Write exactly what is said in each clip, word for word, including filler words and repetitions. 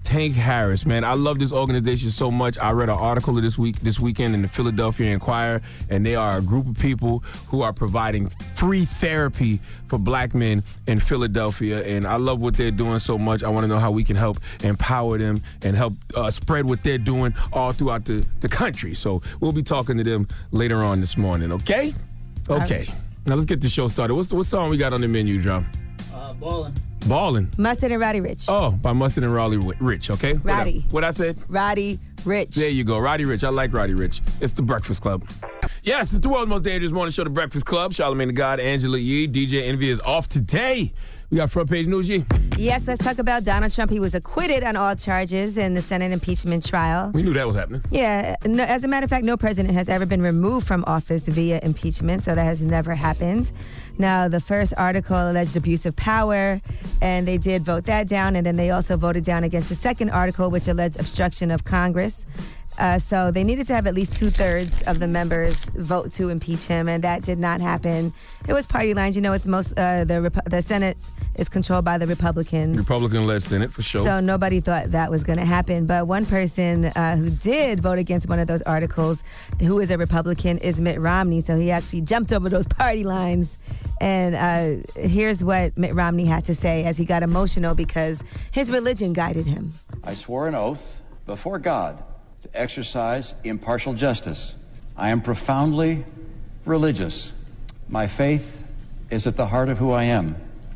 Tank Harris, man. I love this organization so much. I read an article this week, this weekend in the Philadelphia Inquirer, and they are a group of people who are providing free therapy for black men in Philadelphia, and I love what they're doing so much. I want to know how we can help empower them and help uh, spread what they're doing all throughout the, the country. So we'll be talking to them later on this morning, okay? Okay. Now let's get the show started. What's the, what song we got on the menu, John? Uh, Ballin'. Ballin'. Mustard and Roddy Ricch. Oh, by Mustard and Roddy Ricch, okay? Roddy. What I, what I said? Roddy Ricch. There you go. Roddy Ricch. I like Roddy Ricch. It's the Breakfast Club. Yes, it's the world's most dangerous morning show, the Breakfast Club. Charlamagne the God, Angela Yee, D J Envy is off today. We got front page news, Yee. Yes, let's talk about Donald Trump. He was acquitted on all charges in the Senate impeachment trial. We knew that was happening. Yeah. No, as a matter of fact, no president has ever been removed from office via impeachment, so that has never happened. Now, the first article alleged abuse of power, and they did vote that down, and then they also voted down against the second article, which alleged obstruction of Congress. Uh, so they needed to have at least two-thirds of the members vote to impeach him, and that did not happen. It was party lines. You know, it's most uh, the Rep- the Senate is controlled by the Republicans. Republican-led Senate, for sure. So nobody thought that was going to happen. But one person uh, who did vote against one of those articles, who is a Republican, is Mitt Romney. So he actually jumped over those party lines. And uh, here's what Mitt Romney had to say as he got emotional because his religion guided him. I swore an oath before God to exercise impartial justice. I am profoundly religious. My faith is at the heart of who I am.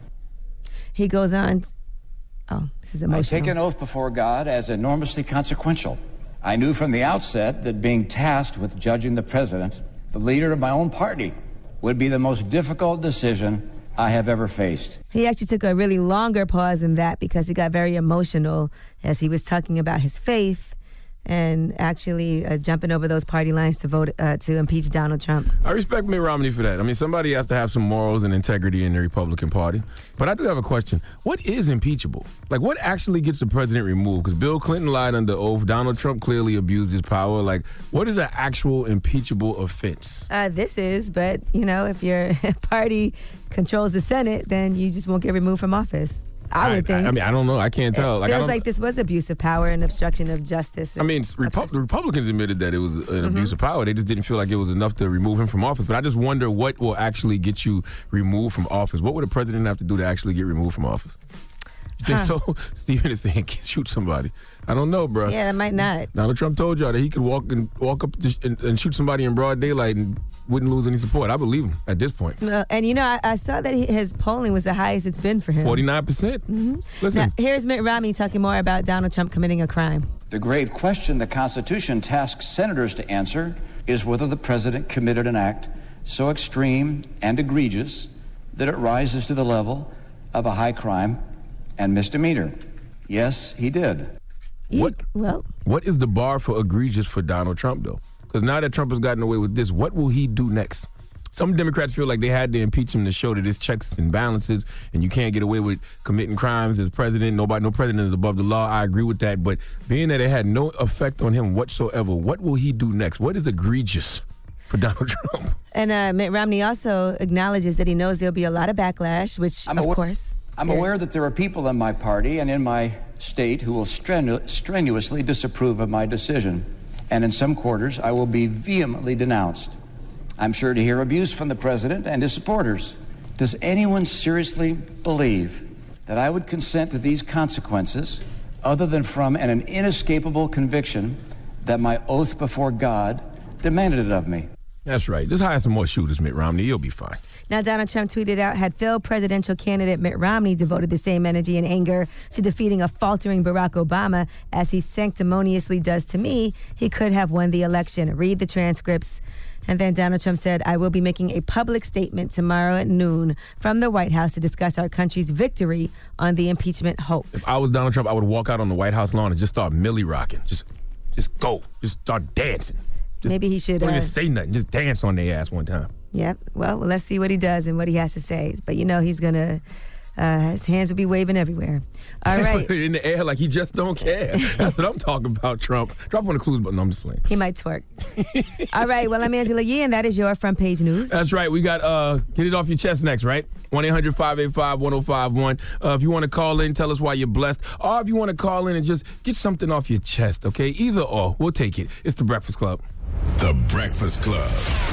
He goes on, oh, this is emotional. I take an oath before God as enormously consequential. I knew from the outset that being tasked with judging the president, the leader of my own party, would be the most difficult decision I have ever faced. He actually took a really longer pause than that because he got very emotional as he was talking about his faith and actually uh, jumping over those party lines to vote uh, to impeach Donald Trump. I respect Mitt Romney for that. I mean, somebody has to have some morals and integrity in the Republican Party. But I do have a question. What is impeachable? Like, what actually gets the president removed? Because Bill Clinton lied under oath. Donald Trump clearly abused his power. Like, what is an actual impeachable offense? Uh, this is, but, you know, if your party controls the Senate, then you just won't get removed from office. I would think. I, I mean, I don't know. I can't tell. It like, feels I don't, like this was abuse of power and obstruction of justice. I mean, Repu- the Republicans admitted that it was an mm-hmm. abuse of power. They just didn't feel like it was enough to remove him from office. But I just wonder what will actually get you removed from office. What would a president have to do to actually get removed from office? You think huh. so? Stephen is saying, shoot somebody. I don't know, bro. Yeah, that might not. Donald Trump told y'all that he could walk and walk up to, and, and shoot somebody in broad daylight and wouldn't lose any support. I believe him at this point. Uh, and, you know, I, I saw that he, his polling was the highest it's been for him. forty-nine percent. Mm-hmm. Listen. Now, here's Mitt Romney talking more about Donald Trump committing a crime. The grave question the Constitution tasks senators to answer is whether the president committed an act so extreme and egregious that it rises to the level of a high crime and misdemeanor. Yes, he did. What, well, what is the bar for egregious for Donald Trump, though? Because now that Trump has gotten away with this, what will he do next? Some Democrats feel like they had to impeach him to show that it's checks and balances, and you can't get away with committing crimes as president. Nobody, no president is above the law. I agree with that. But being that it had no effect on him whatsoever, what will he do next? What is egregious for Donald Trump? And uh, Mitt Romney also acknowledges that he knows there'll be a lot of backlash, which, I'm of aware, course... I'm is. aware that there are people in my party and in my state who will strenu- strenuously disapprove of my decision. And in some quarters, I will be vehemently denounced. I'm sure to hear abuse from the president and his supporters. Does anyone seriously believe that I would consent to these consequences other than from an inescapable conviction that my oath before God demanded it of me? That's right. Just hire some more shooters, Mitt Romney. You'll be fine. Now, Donald Trump tweeted out, had failed presidential candidate Mitt Romney devoted the same energy and anger to defeating a faltering Barack Obama as he sanctimoniously does to me, he could have won the election. Read the transcripts. And then Donald Trump said, I will be making a public statement tomorrow at noon from the White House to discuss our country's victory on the impeachment hoax. If I was Donald Trump, I would walk out on the White House lawn and just start millie rocking. Just, just go. Just start dancing. Just Maybe he should... Don't uh, even say nothing. Just dance on their ass one time. Yep. Well, let's see what he does and what he has to say. But, you know, he's going to Uh, his hands would be waving everywhere. All right. In the air like he just don't care. That's what I'm talking about, Trump. Drop on the clues button. No, I'm just playing. He might twerk. All right. Well, I'm Angela Yee, and that is your front page news. That's right. We got uh, Get It Off Your Chest next, right? one eight hundred five eight five one oh five one. Uh, if you want to call in, tell us why you're blessed. Or if you want to call in and just get something off your chest, okay? Either or. We'll take it. It's The Breakfast Club. The Breakfast Club.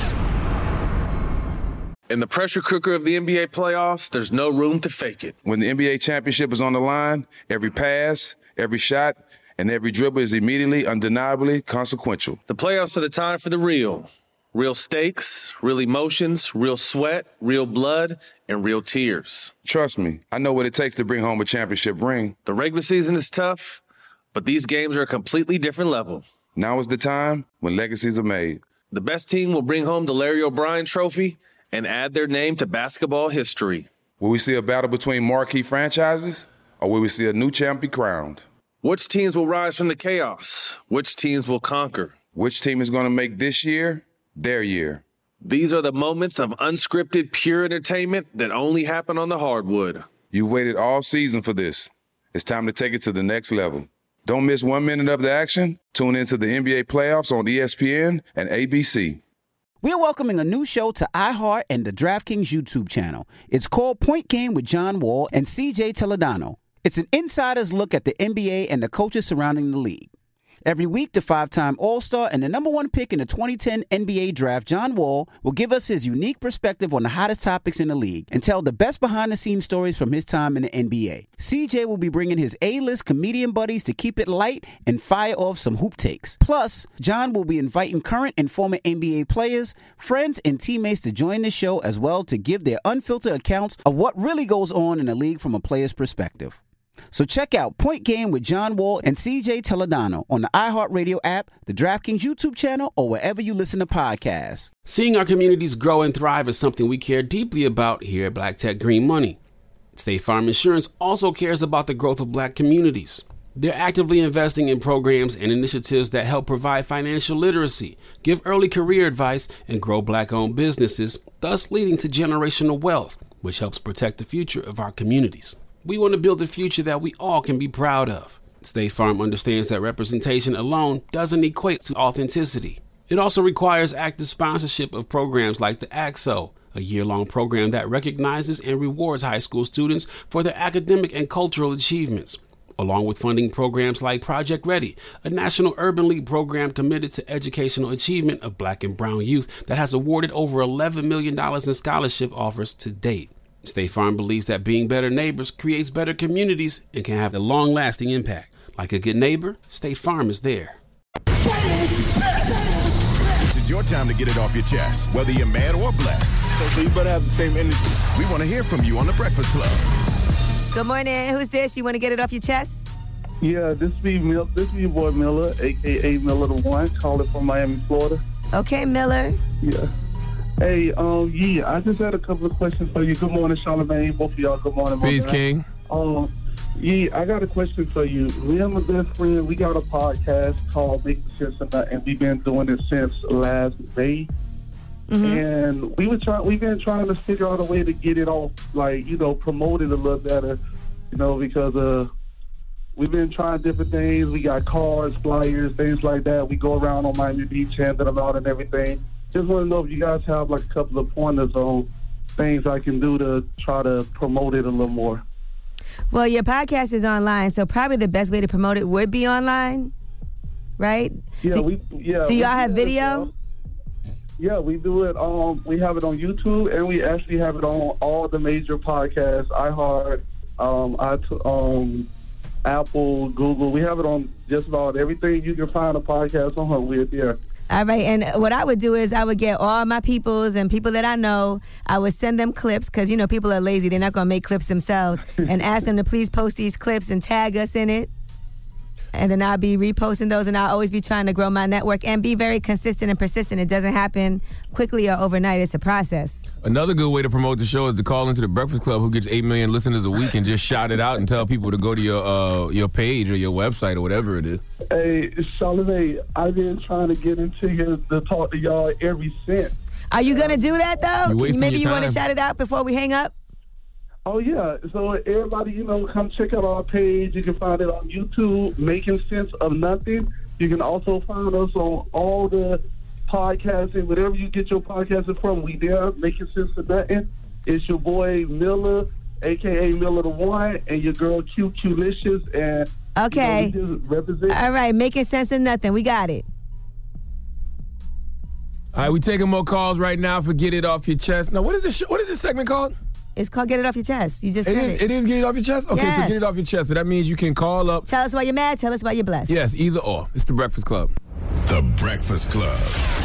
In the pressure cooker of the N B A playoffs, there's no room to fake it. When the N B A championship is on the line, every pass, every shot, and every dribble is immediately, undeniably consequential. The playoffs are the time for the real. Real stakes, real emotions, real sweat, real blood, and real tears. Trust me, I know what it takes to bring home a championship ring. The regular season is tough, but these games are a completely different level. Now is the time when legacies are made. The best team will bring home the Larry O'Brien Trophy and add their name to basketball history. Will we see a battle between marquee franchises, or will we see a new champ be crowned? Which teams will rise from the chaos? Which teams will conquer? Which team is going to make this year their year? These are the moments of unscripted, pure entertainment that only happen on the hardwood. You've waited all season for this. It's time to take it to the next level. Don't miss one minute of the action. Tune into the N B A playoffs on E S P N and A B C. We're welcoming a new show to iHeart and the DraftKings YouTube channel. It's called Point Game with John Wall and C J Toledano. It's an insider's look at the N B A and the coaches surrounding the league. Every week, the five-time All-Star and the number one pick in the twenty ten N B A draft, John Wall, will give us his unique perspective on the hottest topics in the league and tell the best behind-the-scenes stories from his time in the N B A. C J will be bringing his A-list comedian buddies to keep it light and fire off some hoop takes. Plus, John will be inviting current and former N B A players, friends, and teammates to join the show as well to give their unfiltered accounts of what really goes on in the league from a player's perspective. So check out Point Game with John Wall and C J Toledano on the iHeartRadio app, the DraftKings YouTube channel, or wherever you listen to podcasts. Seeing our communities grow and thrive is something we care deeply about here at Black Tech Green Money. State Farm Insurance also cares about the growth of Black communities. They're actively investing in programs and initiatives that help provide financial literacy, give early career advice, and grow Black-owned businesses, thus leading to generational wealth, which helps protect the future of our communities. We want to build a future that we all can be proud of. State Farm understands that representation alone doesn't equate to authenticity. It also requires active sponsorship of programs like the A X O, a year-long program that recognizes and rewards high school students for their academic and cultural achievements, along with funding programs like Project Ready, a National Urban League program committed to educational achievement of Black and brown youth that has awarded over eleven million dollars in scholarship offers to date. State Farm believes that being better neighbors creates better communities and can have a long-lasting impact. Like a good neighbor, State Farm is there. This is your time to get it off your chest, whether you're mad or blessed. So you better have the same energy. We want to hear from you on The Breakfast Club. Good morning. Who's this? You want to get it off your chest? Yeah, this be Mil- this be your boy Miller, a k a. Miller the One, calling from Miami, Florida. Okay, Miller. Yeah. Hey, um, yeah, I just had a couple of questions for you. Good morning, Charlamagne. Both of y'all, good morning. Peace, King. Um, yeah, I got a question for you. Me and my best friend, we got a podcast called Making Sense of Nothing, and we've been doing it since last May. Mm-hmm. And we were trying, we've been trying to figure out a way to get it off, like, you know, promote it a little better, you know, because uh, we've been trying different things. We got cards, flyers, things like that. We go around on Miami Beach, handing them out and everything. Just want to know if you guys have like a couple of pointers on things I can do to try to promote it a little more. Well, your podcast is online, so probably the best way to promote it would be online, right? Yeah, do, we yeah. Do y'all we have video? Yeah, we do it. Um, we have it on YouTube, and we actually have it on all the major podcasts: iHeart, um, I um, Apple, Google. We have it on just about everything you can find a podcast on. We're there. All right, and what I would do is I would get all my peoples and people that I know, I would send them clips because, you know, people are lazy. They're not going to make clips themselves and ask them to please post these clips and tag us in it. And then I'll be reposting those, and I'll always be trying to grow my network and be very consistent and persistent. It doesn't happen quickly or overnight. It's a process. Another good way to promote the show is to call into the Breakfast Club, who gets eight million listeners a week, and just shout it out and tell people to go to your uh, your page or your website or whatever it is. Hey, Charlamagne, I've been trying to get into here to talk to y'all every since. Are you going to do that, though? You Maybe you your want to time. shout it out before we hang up? Oh, yeah. So everybody, you know, come check out our page. You can find it on YouTube, Making Sense of Nothing. You can also find us on all the podcasting, whatever you get your podcasting from. We there, Making Sense of Nothing. It's your boy Miller, a k a. Miller the One, and your girl Q Q-licious. And, okay. You know, we just represent. All right, Making Sense of Nothing. We got it. All right, we taking more calls right now for Get It Off Your Chest. Now, what is this, sh- what is this segment called? It's called Get It Off Your Chest. You just it said is, it. It is Get It Off Your Chest? Okay, yes. so Get It Off Your Chest. So that means you can call up. Tell us why you're mad. Tell us why you're blessed. Yes, either or. It's The Breakfast Club. The Breakfast Club.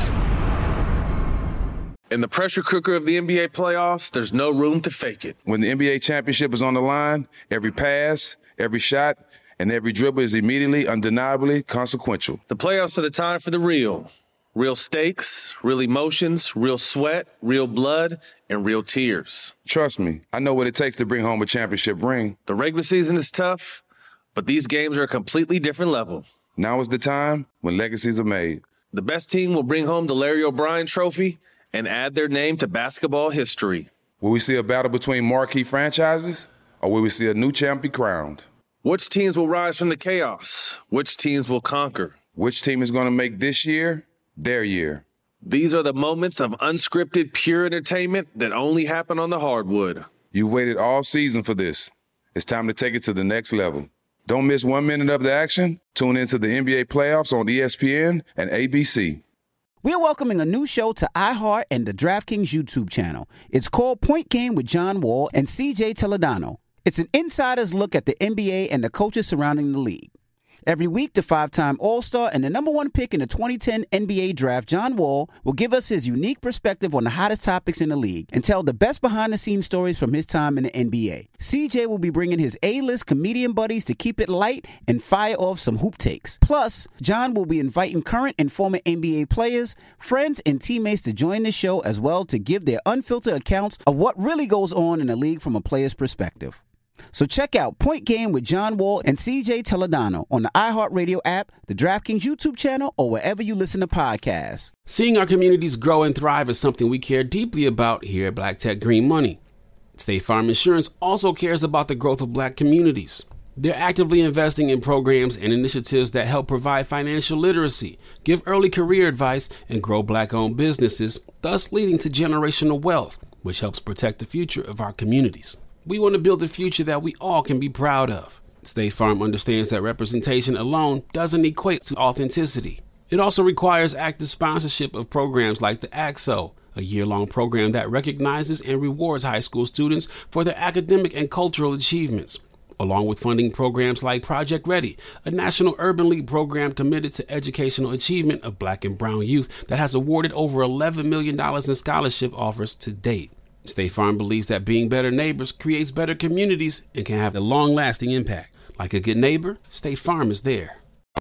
In the pressure cooker of the N B A playoffs, there's no room to fake it. When the N B A championship is on the line, every pass, every shot, and every dribble is immediately, undeniably consequential. The playoffs are the time for the real. Real stakes, real emotions, real sweat, real blood, and real tears. Trust me, I know what it takes to bring home a championship ring. The regular season is tough, but these games are a completely different level. Now is the time when legacies are made. The best team will bring home the Larry O'Brien Trophy and add their name to basketball history. Will we see a battle between marquee franchises, or will we see a new champ be crowned? Which teams will rise from the chaos? Which teams will conquer? Which team is going to make this year their year? These are the moments of unscripted, pure entertainment that only happen on the hardwood. You've waited all season for this. It's time to take it to the next level. Don't miss one minute of the action. Tune into the N B A playoffs on E S P N and A B C. We're welcoming a new show to iHeart and the DraftKings YouTube channel. It's called Point Game with John Wall and C J Toledano. It's an insider's look at the N B A and the coaches surrounding the league. Every week, the five-time All-Star and the number one pick in the twenty ten N B A draft, John Wall, will give us his unique perspective on the hottest topics in the league and tell the best behind-the-scenes stories from his time in the N B A. C J will be bringing his A-list comedian buddies to keep it light and fire off some hoop takes. Plus, John will be inviting current and former N B A players, friends, and teammates to join the show as well to give their unfiltered accounts of what really goes on in the league from a player's perspective. So check out Point Game with John Wall and C J Toledano on the iHeartRadio app, the DraftKings YouTube channel, or wherever you listen to podcasts. Seeing our communities grow and thrive is something we care deeply about here at Black Tech Green Money. State Farm Insurance also cares about the growth of Black communities. They're actively investing in programs and initiatives that help provide financial literacy, give early career advice, and grow Black-owned businesses, thus leading to generational wealth, which helps protect the future of our communities. We want to build a future that we all can be proud of. State Farm understands that representation alone doesn't equate to authenticity. It also requires active sponsorship of programs like the A X O, a year-long program that recognizes and rewards high school students for their academic and cultural achievements, along with funding programs like Project Ready, a National Urban League program committed to educational achievement of Black and brown youth that has awarded over eleven million dollars in scholarship offers to date. State Farm believes that being better neighbors creates better communities and can have a long-lasting impact. Like a good neighbor, State Farm is there.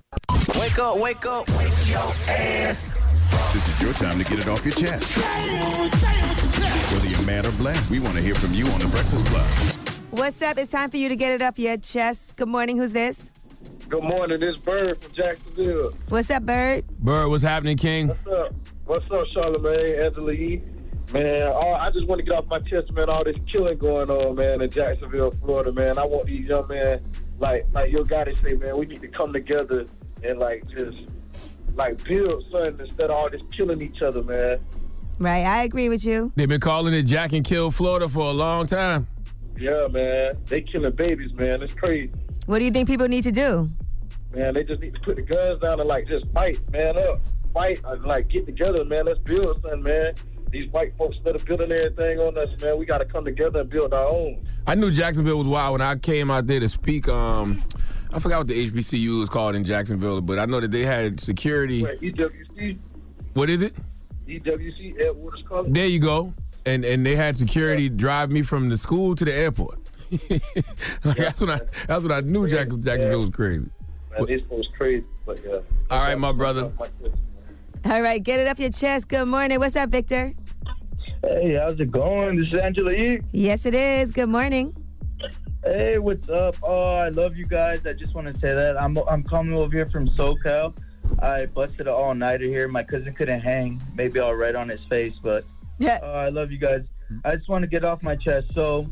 Wake up, wake up, wake your ass. This is your time to get it off your chest. Whether you're mad or blessed, we want to hear from you on The Breakfast Club. What's up? It's time for you to get it off your chest. Good morning. Who's this? Good morning. This Bird from Jacksonville. What's up, Bird? Bird, what's happening, King? What's up? What's up, Charlamagne, Angela E? Man, all, I just want to get off my chest, man, all this killing going on, man, in Jacksonville, Florida, man. I want these young men, like like your guy to say, man, we need to come together and, like, just, like, build something instead of all this killing each other, man. Right, I agree with you. They've been calling it Jack and Kill Florida for a long time. Yeah, man. They killing babies, man. It's crazy. What do you think people need to do? Man, they just need to put the guns down and, like, just fight, man, up. Fight, and, like, get together, man. Let's build something, man. These white folks that are building everything on us, man, we got to come together and build our own. I knew Jacksonville was wild when I came out there to speak. Um, I forgot what the H B C U was called in Jacksonville, but I know that they had security. Wait, E W C? What is it? E W C, Ed Waters College. There you go. And and they had security yeah. drive me from the school to the airport. like, yeah. That's when I that's when I knew Jack, Jacksonville yeah. was crazy. Man, this was crazy, but yeah. All right, my brother. All right, get it off your chest. Good morning. What's up, Victor? Hey, how's it going? This is Angela E. Yes, it is. Good morning. Hey, what's up? Oh, I love you guys. I just want to say that. I'm I'm coming over here from SoCal. I busted an all-nighter here. My cousin couldn't hang. Maybe I'll write on his face, but uh, I love you guys. I just want to get off my chest. So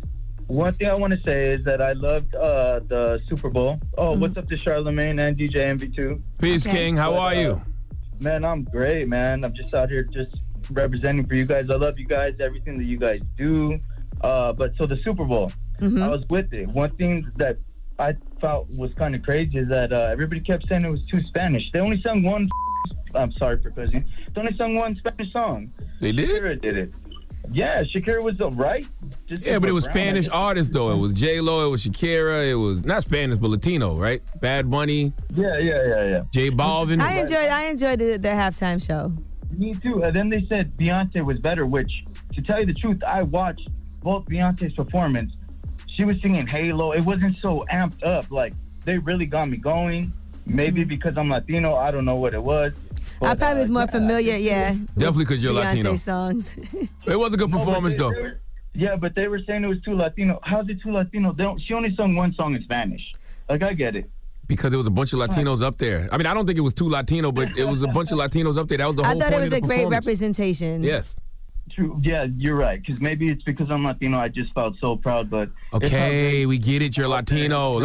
One thing I want to say is that I loved uh, the Super Bowl. Oh, mm-hmm. What's up to Charlamagne and D J Envy too? Peace, okay. King. How but, are you? Uh, man, I'm great, man. I'm just out here just representing for you guys. I love you guys, everything that you guys do. Uh, but so the Super Bowl, mm-hmm. I was with it. One thing that I thought was kind of crazy is that uh, everybody kept saying it was too Spanish. They only sung one. I'm sorry for cussing. They only sung one Spanish song. They did? Shakira did it. Yeah, Shakira was uh, right. Just yeah, but it was Spanish artists, though. It was J-Lo, it was Shakira, it was not Spanish, but Latino, right? Bad Bunny. Yeah, yeah, yeah, yeah. J Balvin. I enjoyed I enjoyed the, the halftime show. Me too. And then they said Beyonce was better, which, to tell you the truth, I watched both Beyonce's performance. She was singing Halo. It wasn't so amped up. Like, they really got me going. Maybe mm-hmm. because I'm Latino, I don't know what it was. But, I probably was more uh, familiar, yeah. Definitely because you're Beyonce Latino. songs. It was a good performance, no, they, though. they were, yeah, but they were saying it was too Latino. How's it too Latino? They don't, she only sung one song in Spanish. Like, I get it. Because there was a bunch of Latinos up there. I mean, I don't think it was too Latino, but it was a bunch of Latinos up there. That was the whole point of the I thought it was a great performance. representation. Yes. True. Yeah, you're right. Because maybe it's because I'm Latino. I just felt so proud. But okay, we get it. You're Latino.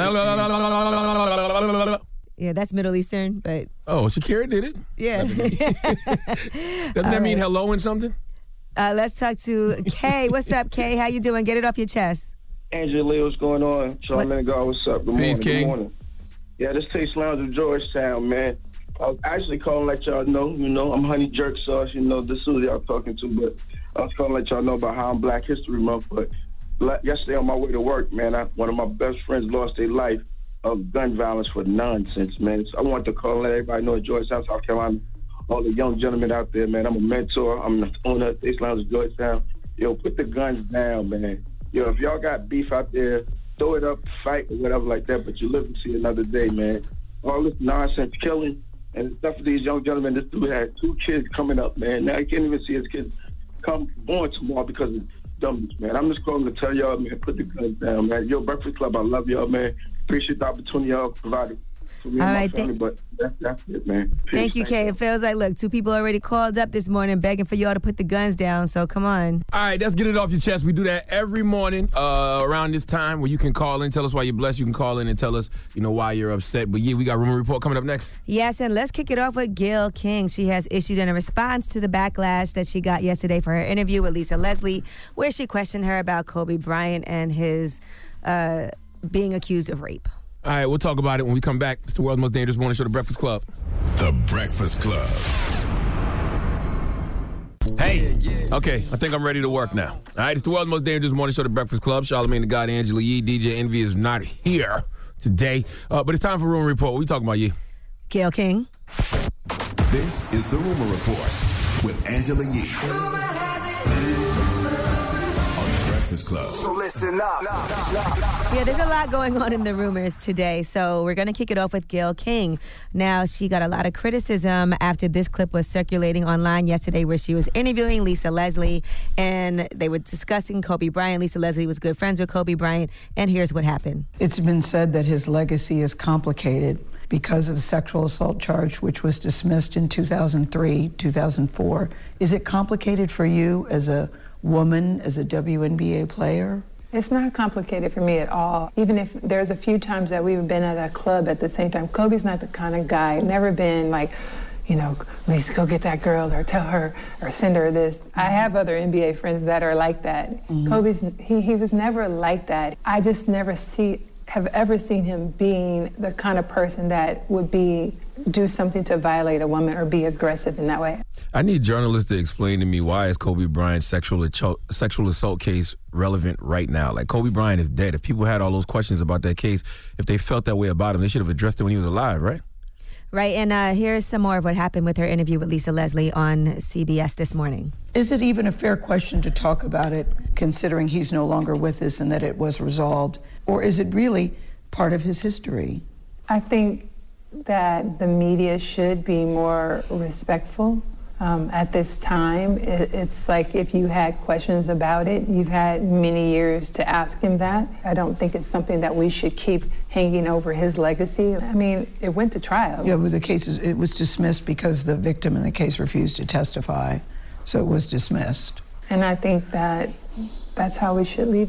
Yeah, that's Middle Eastern, but... Oh, Shakira did it? Yeah. Doesn't that right. mean hello and something? Uh, let's talk to Kay. What's up, Kay? How you doing? Get it off your chest. Angela Lee, what's going on? Charlamagne God, what's up? Good morning. Peace, King. Good morning. Yeah, this Taste Lounge of Georgetown, man. I was actually calling let y'all know, you know, I'm Honey Jerk Sauce, you know, this is who y'all talking to, but I was calling let y'all know about how I'm Black History Month, but yesterday on my way to work, man, I, one of my best friends lost their life of gun violence for nonsense, man. So I wanted to call and let everybody know in Georgetown, South Carolina, all the young gentlemen out there, man. I'm a mentor. I'm the owner of Taste Lounge of Georgetown. Yo, put the guns down, man. Yo, if y'all got beef out there, throw it up, fight, or whatever like that, but you live to see another day, man. All this nonsense killing and stuff for these young gentlemen. This dude had two kids coming up, man. Now he can't even see his kids come born tomorrow because of dumbness, man. I'm just calling to tell y'all, man, put the guns down, man. Yo, Breakfast Club, I love y'all, man. Appreciate the opportunity y'all provided for me All and right, my family, th- but that's, that's it, man. Peace, thank you, Kay. It feels like, look, two people already called up this morning begging for y'all to put the guns down, so come on. All right, let's get it off your chest. We do that every morning uh, around this time where you can call in, tell us why you're blessed. You can call in and tell us, you know, why you're upset. But yeah, we got Rumor Report coming up next. Yes, and let's kick it off with Gayle King. She has issued in a response to the backlash that she got yesterday for her interview with Lisa Leslie, where she questioned her about Kobe Bryant and his uh, being accused of rape. All right, we'll talk about it when we come back. It's the world's most dangerous morning show, The Breakfast Club. The Breakfast Club. Hey, okay, I think I'm ready to work now. All right, it's the world's most dangerous morning show, The Breakfast Club. Charlamagne the God, Angela Yee, D J Envy is not here today, uh, but it's time for Rumor Report. What we talking about, Yee? Gayle King. This is the Rumor Report with Angela Yee. Club. So listen up. Yeah, there's a lot going on in the rumors today, so we're going to kick it off with Gayle King. Now, she got a lot of criticism after this clip was circulating online yesterday where she was interviewing Lisa Leslie, and they were discussing Kobe Bryant. Lisa Leslie was good friends with Kobe Bryant, and here's what happened. It's been said that his legacy is complicated because of a sexual assault charge, which was dismissed in two thousand three, two thousand four. Is it complicated for you as a woman, as a W N B A player? It's not complicated for me at all. Even if there's a few times that we've been at a club at the same time. Kobe's not the kind of guy, never been like, you know, Lisa, go get that girl or tell her or send her this. Mm-hmm. I have other N B A friends that are like that. Mm-hmm. Kobe's, he, he was never like that. I just never see, have ever seen him being the kind of person that would be, do something to violate a woman or be aggressive in that way. I need journalists to explain to me why is Kobe Bryant's sexual assault, sexual assault case relevant right now? Like, Kobe Bryant is dead. If people had all those questions about that case, if they felt that way about him, they should have addressed it when he was alive, right? Right, and uh, here's some more of what happened with her interview with Lisa Leslie on C B S this morning. Is it even a fair question to talk about it, considering he's no longer with us and that it was resolved? Or is it really part of his history? I think that the media should be more respectful. Um, at this time, it, it's like if you had questions about it, you've had many years to ask him that. I don't think it's something that we should keep hanging over his legacy. I mean, it went to trial. Yeah, but the case is, it was dismissed because the victim in the case refused to testify, so it was dismissed. And I think that that's how we should leave it.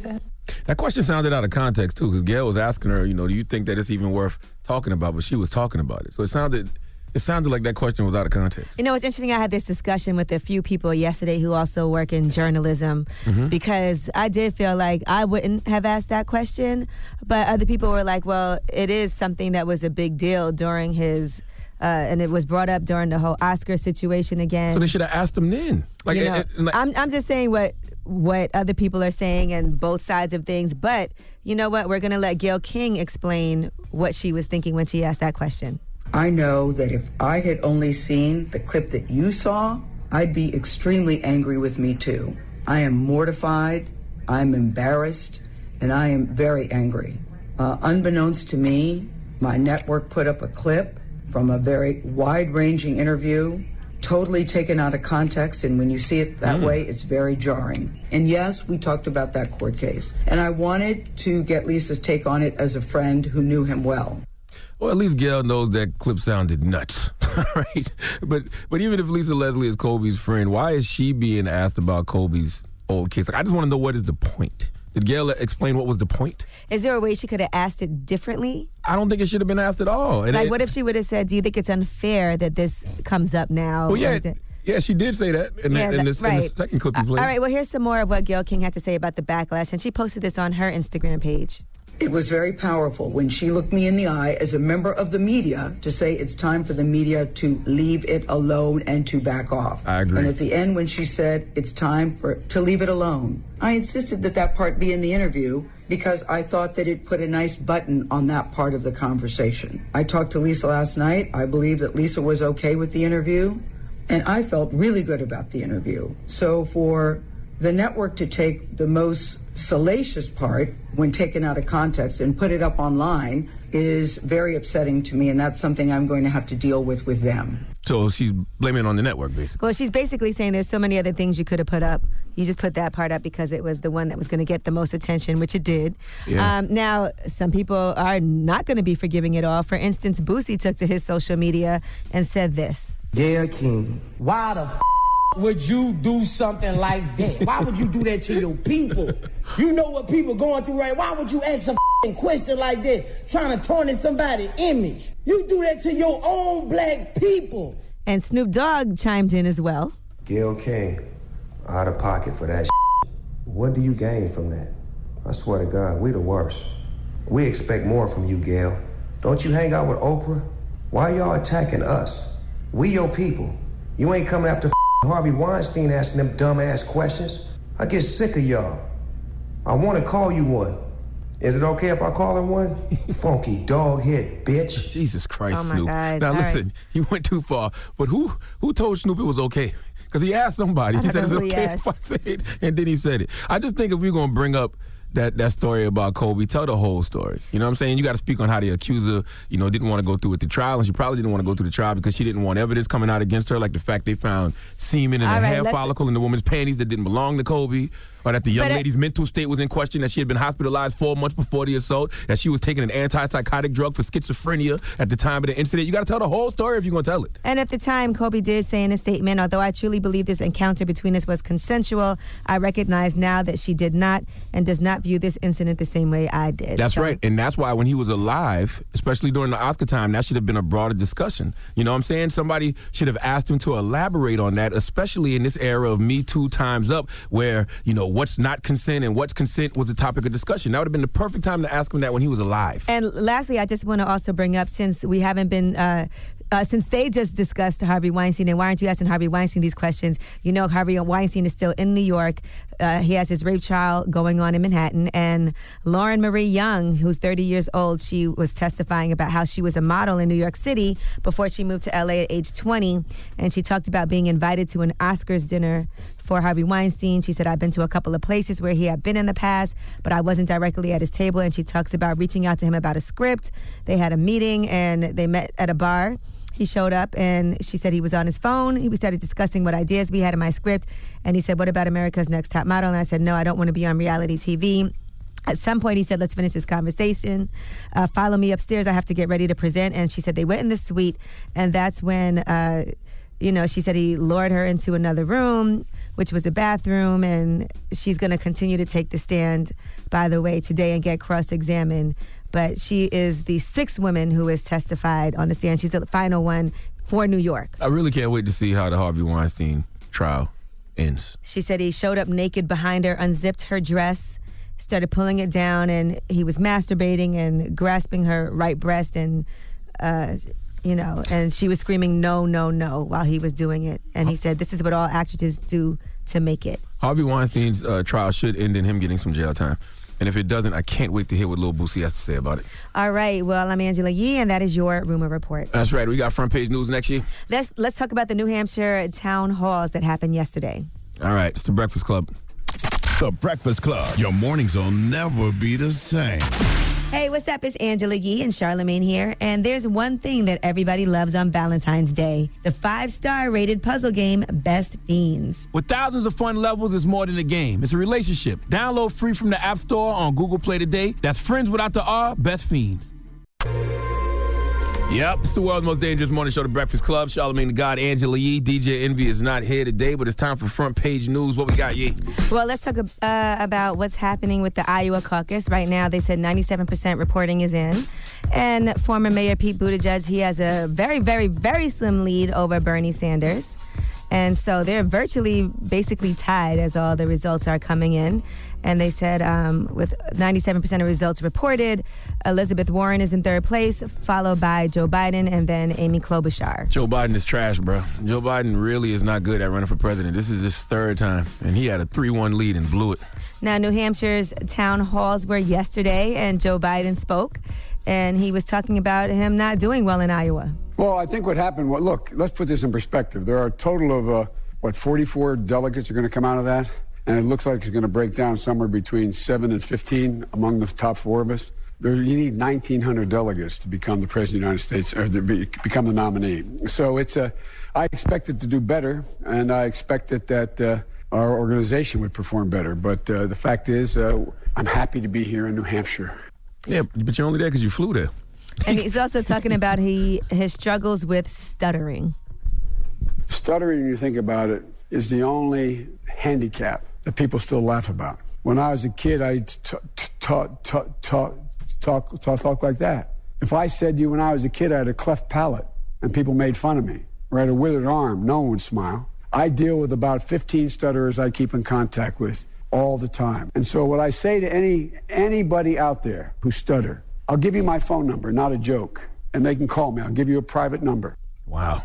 That question sounded out of context, too, because Gail was asking her, you know, do you think that it's even worth talking about? But she was talking about it. So it sounded it sounded like that question was out of context. You know, it's interesting. I had this discussion with a few people yesterday who also work in journalism Mm-hmm. because I did feel like I wouldn't have asked that question. But other people were like, well, it is something that was a big deal during his... Uh, and it was brought up during the whole Oscar situation again. So they should have asked him then. Like, you know, and- and like- I'm, I'm just saying what what other people are saying and both sides of things. But you know what? We're going to let Gayle King explain what she was thinking when she asked that question. I know that if I had only seen the clip that you saw, I'd be extremely angry with me too. I am mortified, I'm embarrassed, and I am very angry. Uh, unbeknownst to me, my network put up a clip from a very wide-ranging interview, totally taken out of context, and when you see it that Mm. way, it's very jarring. And yes, we talked about that court case. And I wanted to get Lisa's take on it as a friend who knew him well. Well, at least Gail knows that clip sounded nuts, right? But but even if Lisa Leslie is Kobe's friend, why is she being asked about Kobe's old case? Like, I just want to know, what is the point? Did Gail explain what was the point? Is there a way she could have asked it differently? I don't think it should have been asked at all. And like, it- what if she would have said, do you think it's unfair that this comes up now? Well, yeah, Or did- yeah, she did say that in, Yeah, the, in, that- this, in the right. second clip you Uh, played. All right, well, here's some more of what Gayle King had to say about the backlash, and she posted this on her Instagram page. It was very powerful when she looked me in the eye as a member of the media to say it's time for the media to leave it alone and to back off. I agree. And at the end when she said it's time for to leave it alone, I insisted that that part be in the interview because I thought that it put a nice button on that part of the conversation. I talked to Lisa last night. I believe that Lisa was okay with the interview, and I felt really good about the interview. So for the network to take the most salacious part when taken out of context and put it up online is very upsetting to me, and that's something I'm going to have to deal with with them. So she's blaming it on the network, basically. Well, she's basically saying there's so many other things you could have put up. You just put that part up because it was the one that was going to get the most attention, which it did. Yeah. Um, now, some people are not going to be forgiving it all. For instance, Boosie took to his social media and said this. Gayle King, why the f- would you do something like that? Why would you do that to your people? You know what people going through, right? Why would you ask a f***ing question like that, trying to tarnish somebody's image? You do that to your own black people. And Snoop Dogg chimed in as well. Gayle King, out of pocket for that shit. What do you gain from that? I swear to God, we the worst. We expect more from you, Gayle. Don't you hang out with Oprah? Why y'all attacking us? We your people. You ain't coming after Harvey Weinstein asking them dumb-ass questions. I get sick of y'all. I want to call you one. Is it okay if I call him one? Funky dog head, bitch. Jesus Christ, Oh, my Snoop. God. Now, All listen, right. you went too far. But who who told Snoop it was okay? Because he asked somebody. I He don't said, know is it who he okay asked. if I say it? And then he said it. I just think if we're going to bring up that, that story about Kobe, tell the whole story. You know what I'm saying? You got to speak on how the accuser, you know, didn't want to go through with the trial. And she probably didn't want to go through the trial because she didn't want evidence coming out against her, like the fact they found semen in All a right, hair let's- follicle in the woman's panties that didn't belong to Kobe. Or that the young But it- lady's mental state was in question, that she had been hospitalized four months before the assault, that she was taking an antipsychotic drug for schizophrenia at the time of the incident. You got to tell the whole story if you're going to tell it. And at the time, Kobe did say in a statement, although I truly believe this encounter between us was consensual, I recognize now that she did not and does not view this incident the same way I did. That's So- right. And that's why when he was alive, especially during the Oscar time, that should have been a broader discussion. You know what I'm saying? Somebody should have asked him to elaborate on that, especially in this era of Me Too times up, where, you know, what's not consent and what's consent was the topic of discussion. That would have been the perfect time to ask him that when he was alive. And lastly, I just want to also bring up, since we haven't been, uh, uh, since they just discussed Harvey Weinstein, and why aren't you asking Harvey Weinstein these questions? You know, Harvey Weinstein is still in New York. Uh, he has his rape trial going on in Manhattan. And Lauren Marie Young, who's thirty years old, she was testifying about how she was a model in New York City before she moved to L A at age twenty. And she talked about being invited to an Oscars dinner for Harvey Weinstein. She said, I've been to a couple of places where he had been in the past, but I wasn't directly at his table. And she talks about reaching out to him about a script. They had a meeting and they met at a bar. He showed up and she said he was on his phone. He started discussing what ideas we had in my script. And he said, what about America's Next Top Model? And I said, no, I don't want to be on reality T V. At some point, he said, let's finish this conversation. Uh, follow me upstairs. I have to get ready to present. And she said they went in the suite. And that's when uh, you know, she said he lured her into another room, which was a bathroom, and she's going to continue to take the stand, by the way, today and get cross-examined. But she is the sixth woman who has testified on the stand. She's the final one for New York. I really can't wait to see how the Harvey Weinstein trial ends. She said he showed up naked behind her, unzipped her dress, started pulling it down, and he was masturbating and grasping her right breast, and uh, you know, and she was screaming no, no, no while he was doing it. And he said this is what all actresses do to make it. Harvey Weinstein's uh, trial should end in him getting some jail time. And if it doesn't, I can't wait to hear what Lil Boosie has to say about it. All right. Well, I'm Angela Yee, and that is your Rumor Report. That's right. We got front page news next year. Let's let's talk about the New Hampshire town halls that happened yesterday. All right. It's the Breakfast Club. The Breakfast Club. Your mornings will never be the same. Hey, what's up? It's Angela Yee and Charlamagne here. And there's one thing that everybody loves on Valentine's Day. The five-star rated puzzle game, Best Fiends. With thousands of fun levels, it's more than a game. It's a relationship. Download free from the App Store on Google Play today. That's friends without the R, Best Fiends. Yep, it's the world's most dangerous morning show, The Breakfast Club. Charlamagne the God, Angela Yee. D J Envy is not here today, but it's time for front page news. What we got, Yee? Well, let's talk uh, about what's happening with the Iowa caucus. Right now, they said ninety-seven percent reporting is in. And former Mayor Pete Buttigieg, he has a very, very, very slim lead over Bernie Sanders. And so they're virtually basically tied as all the results are coming in. And they said um, with ninety-seven percent of results reported, Elizabeth Warren is in third place, followed by Joe Biden and then Amy Klobuchar. Joe Biden is trash, bro. Joe Biden really is not good at running for president. This is his third time, and he had a three one lead and blew it. Now, New Hampshire's town halls were yesterday, and Joe Biden spoke, and he was talking about him not doing well in Iowa. Well, I think what happened, well, look, let's put this in perspective. There are a total of, uh, what, forty-four delegates are going to come out of that? And it looks like it's going to break down somewhere between seven and fifteen among the top four of us. There, you need nineteen hundred delegates to become the President of the United States, or to be, become the nominee. So it's a, I expect it to do better, and I expected that uh, our organization would perform better. But uh, the fact is, uh, I'm happy to be here in New Hampshire. Yeah, but you're only there because you flew there. And he's also talking about he his struggles with stuttering. Stuttering, when you think about it, is the only handicap that people still laugh about. When I was a kid, I talk, talk, talk, talk, talk, talk like that. If I said to you when I was a kid I had a cleft palate and people made fun of me, or I had a withered arm, no one would smile. I deal with about fifteen stutterers I keep in contact with all the time. And so what I say to any anybody out there who stutter, I'll give you my phone number, not a joke, and they can call me. I'll give you a private number. Wow.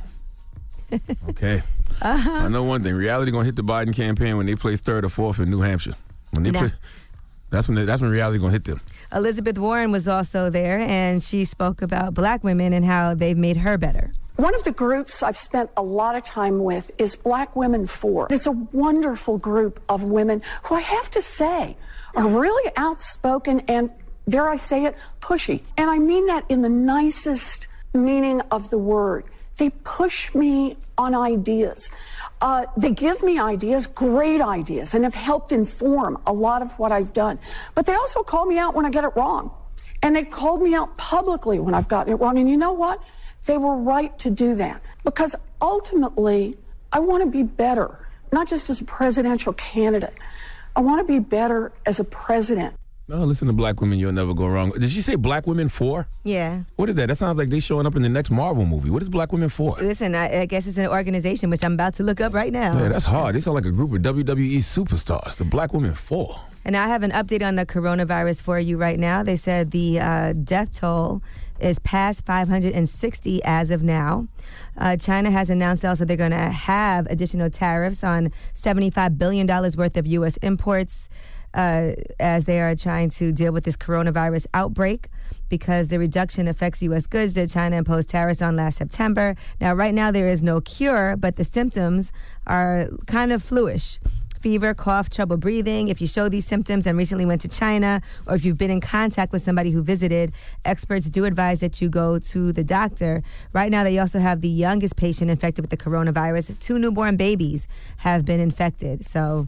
Okay. Uh-huh. I know one thing. Reality gonna hit the Biden campaign when they place third or fourth in New Hampshire. When they No. play, that's when they, that's when reality gonna hit them. Elizabeth Warren was also there, and she spoke about black women and how they've made her better. One of the groups I've spent a lot of time with is Black Women For. It's a wonderful group of women who I have to say are really outspoken and, dare I say it, pushy. And I mean that in the nicest meaning of the word. They push me on ideas. Uh, they give me ideas, great ideas, and have helped inform a lot of what I've done. But they also call me out when I get it wrong. And they called me out publicly when I've gotten it wrong. And you know what? They were right to do that. Because ultimately, I want to be better, not just as a presidential candidate. I want to be better as a president. No, listen to Black Women, you'll never go wrong. Did she say Black Women For? Yeah. What is that? That sounds like they showing up in the next Marvel movie. What is Black Women For? Listen, I, I guess it's an organization, which I'm about to look up right now. Yeah, that's hard. They sound like a group of W W E superstars. The Black Women For. And I have an update on the coronavirus for you right now. They said the uh, death toll is past five hundred sixty as of now. Uh, China has announced also they're going to have additional tariffs on seventy-five billion dollars worth of U S imports uh, as they are trying to deal with this coronavirus outbreak, because the reduction affects U S goods that China imposed tariffs on last September. Now, right now, there is no cure, but the symptoms are kind of fluish. Fever, cough, trouble breathing. If you show these symptoms and recently went to China, or if you've been in contact with somebody who visited, experts do advise that you go to the doctor. Right now, they also have the youngest patient infected with the coronavirus. Two newborn babies have been infected. So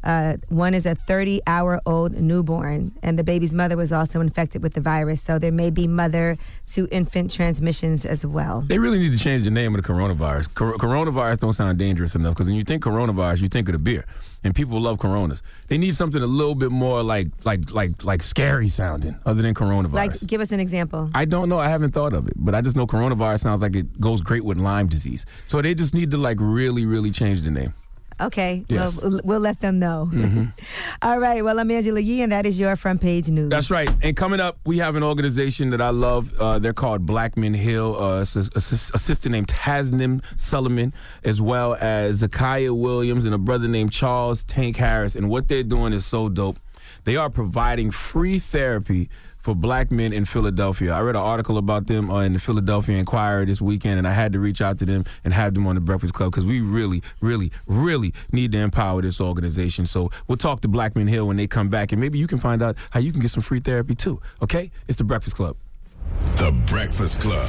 Uh, one is a thirty-hour-old newborn, and the baby's mother was also infected with the virus. So there may be mother-to-infant transmissions as well. They really need to change the name of the coronavirus. Cor- coronavirus don't sound dangerous enough, because when you think coronavirus, you think of the beer, and people love Coronas. They need something a little bit more like like like like scary sounding, other than coronavirus. Like, give us an example. I don't know. I haven't thought of it, but I just know coronavirus sounds like it goes great with Lyme disease. So they just need to like really, really change the name. Okay, Yes. well, we'll let them know. Mm-hmm. All right, well, I'm Angela Yee, and that is your Front Page News. That's right. And coming up, we have an organization that I love. Uh, they're called Blackman Hill. Uh, it's a, a, a sister named Tasnim Sullivan, as well as Zakiah Williams and a brother named Charles Tank Harris. And what they're doing is so dope. They are providing free therapy for black men in Philadelphia. I read an article about them uh, in the Philadelphia Inquirer this weekend, and I had to reach out to them and have them on the Breakfast Club, because we really, really, really need to empower this organization. So we'll talk to Blackman Hill when they come back, and maybe you can find out how you can get some free therapy too. Okay? It's the Breakfast Club. The Breakfast Club.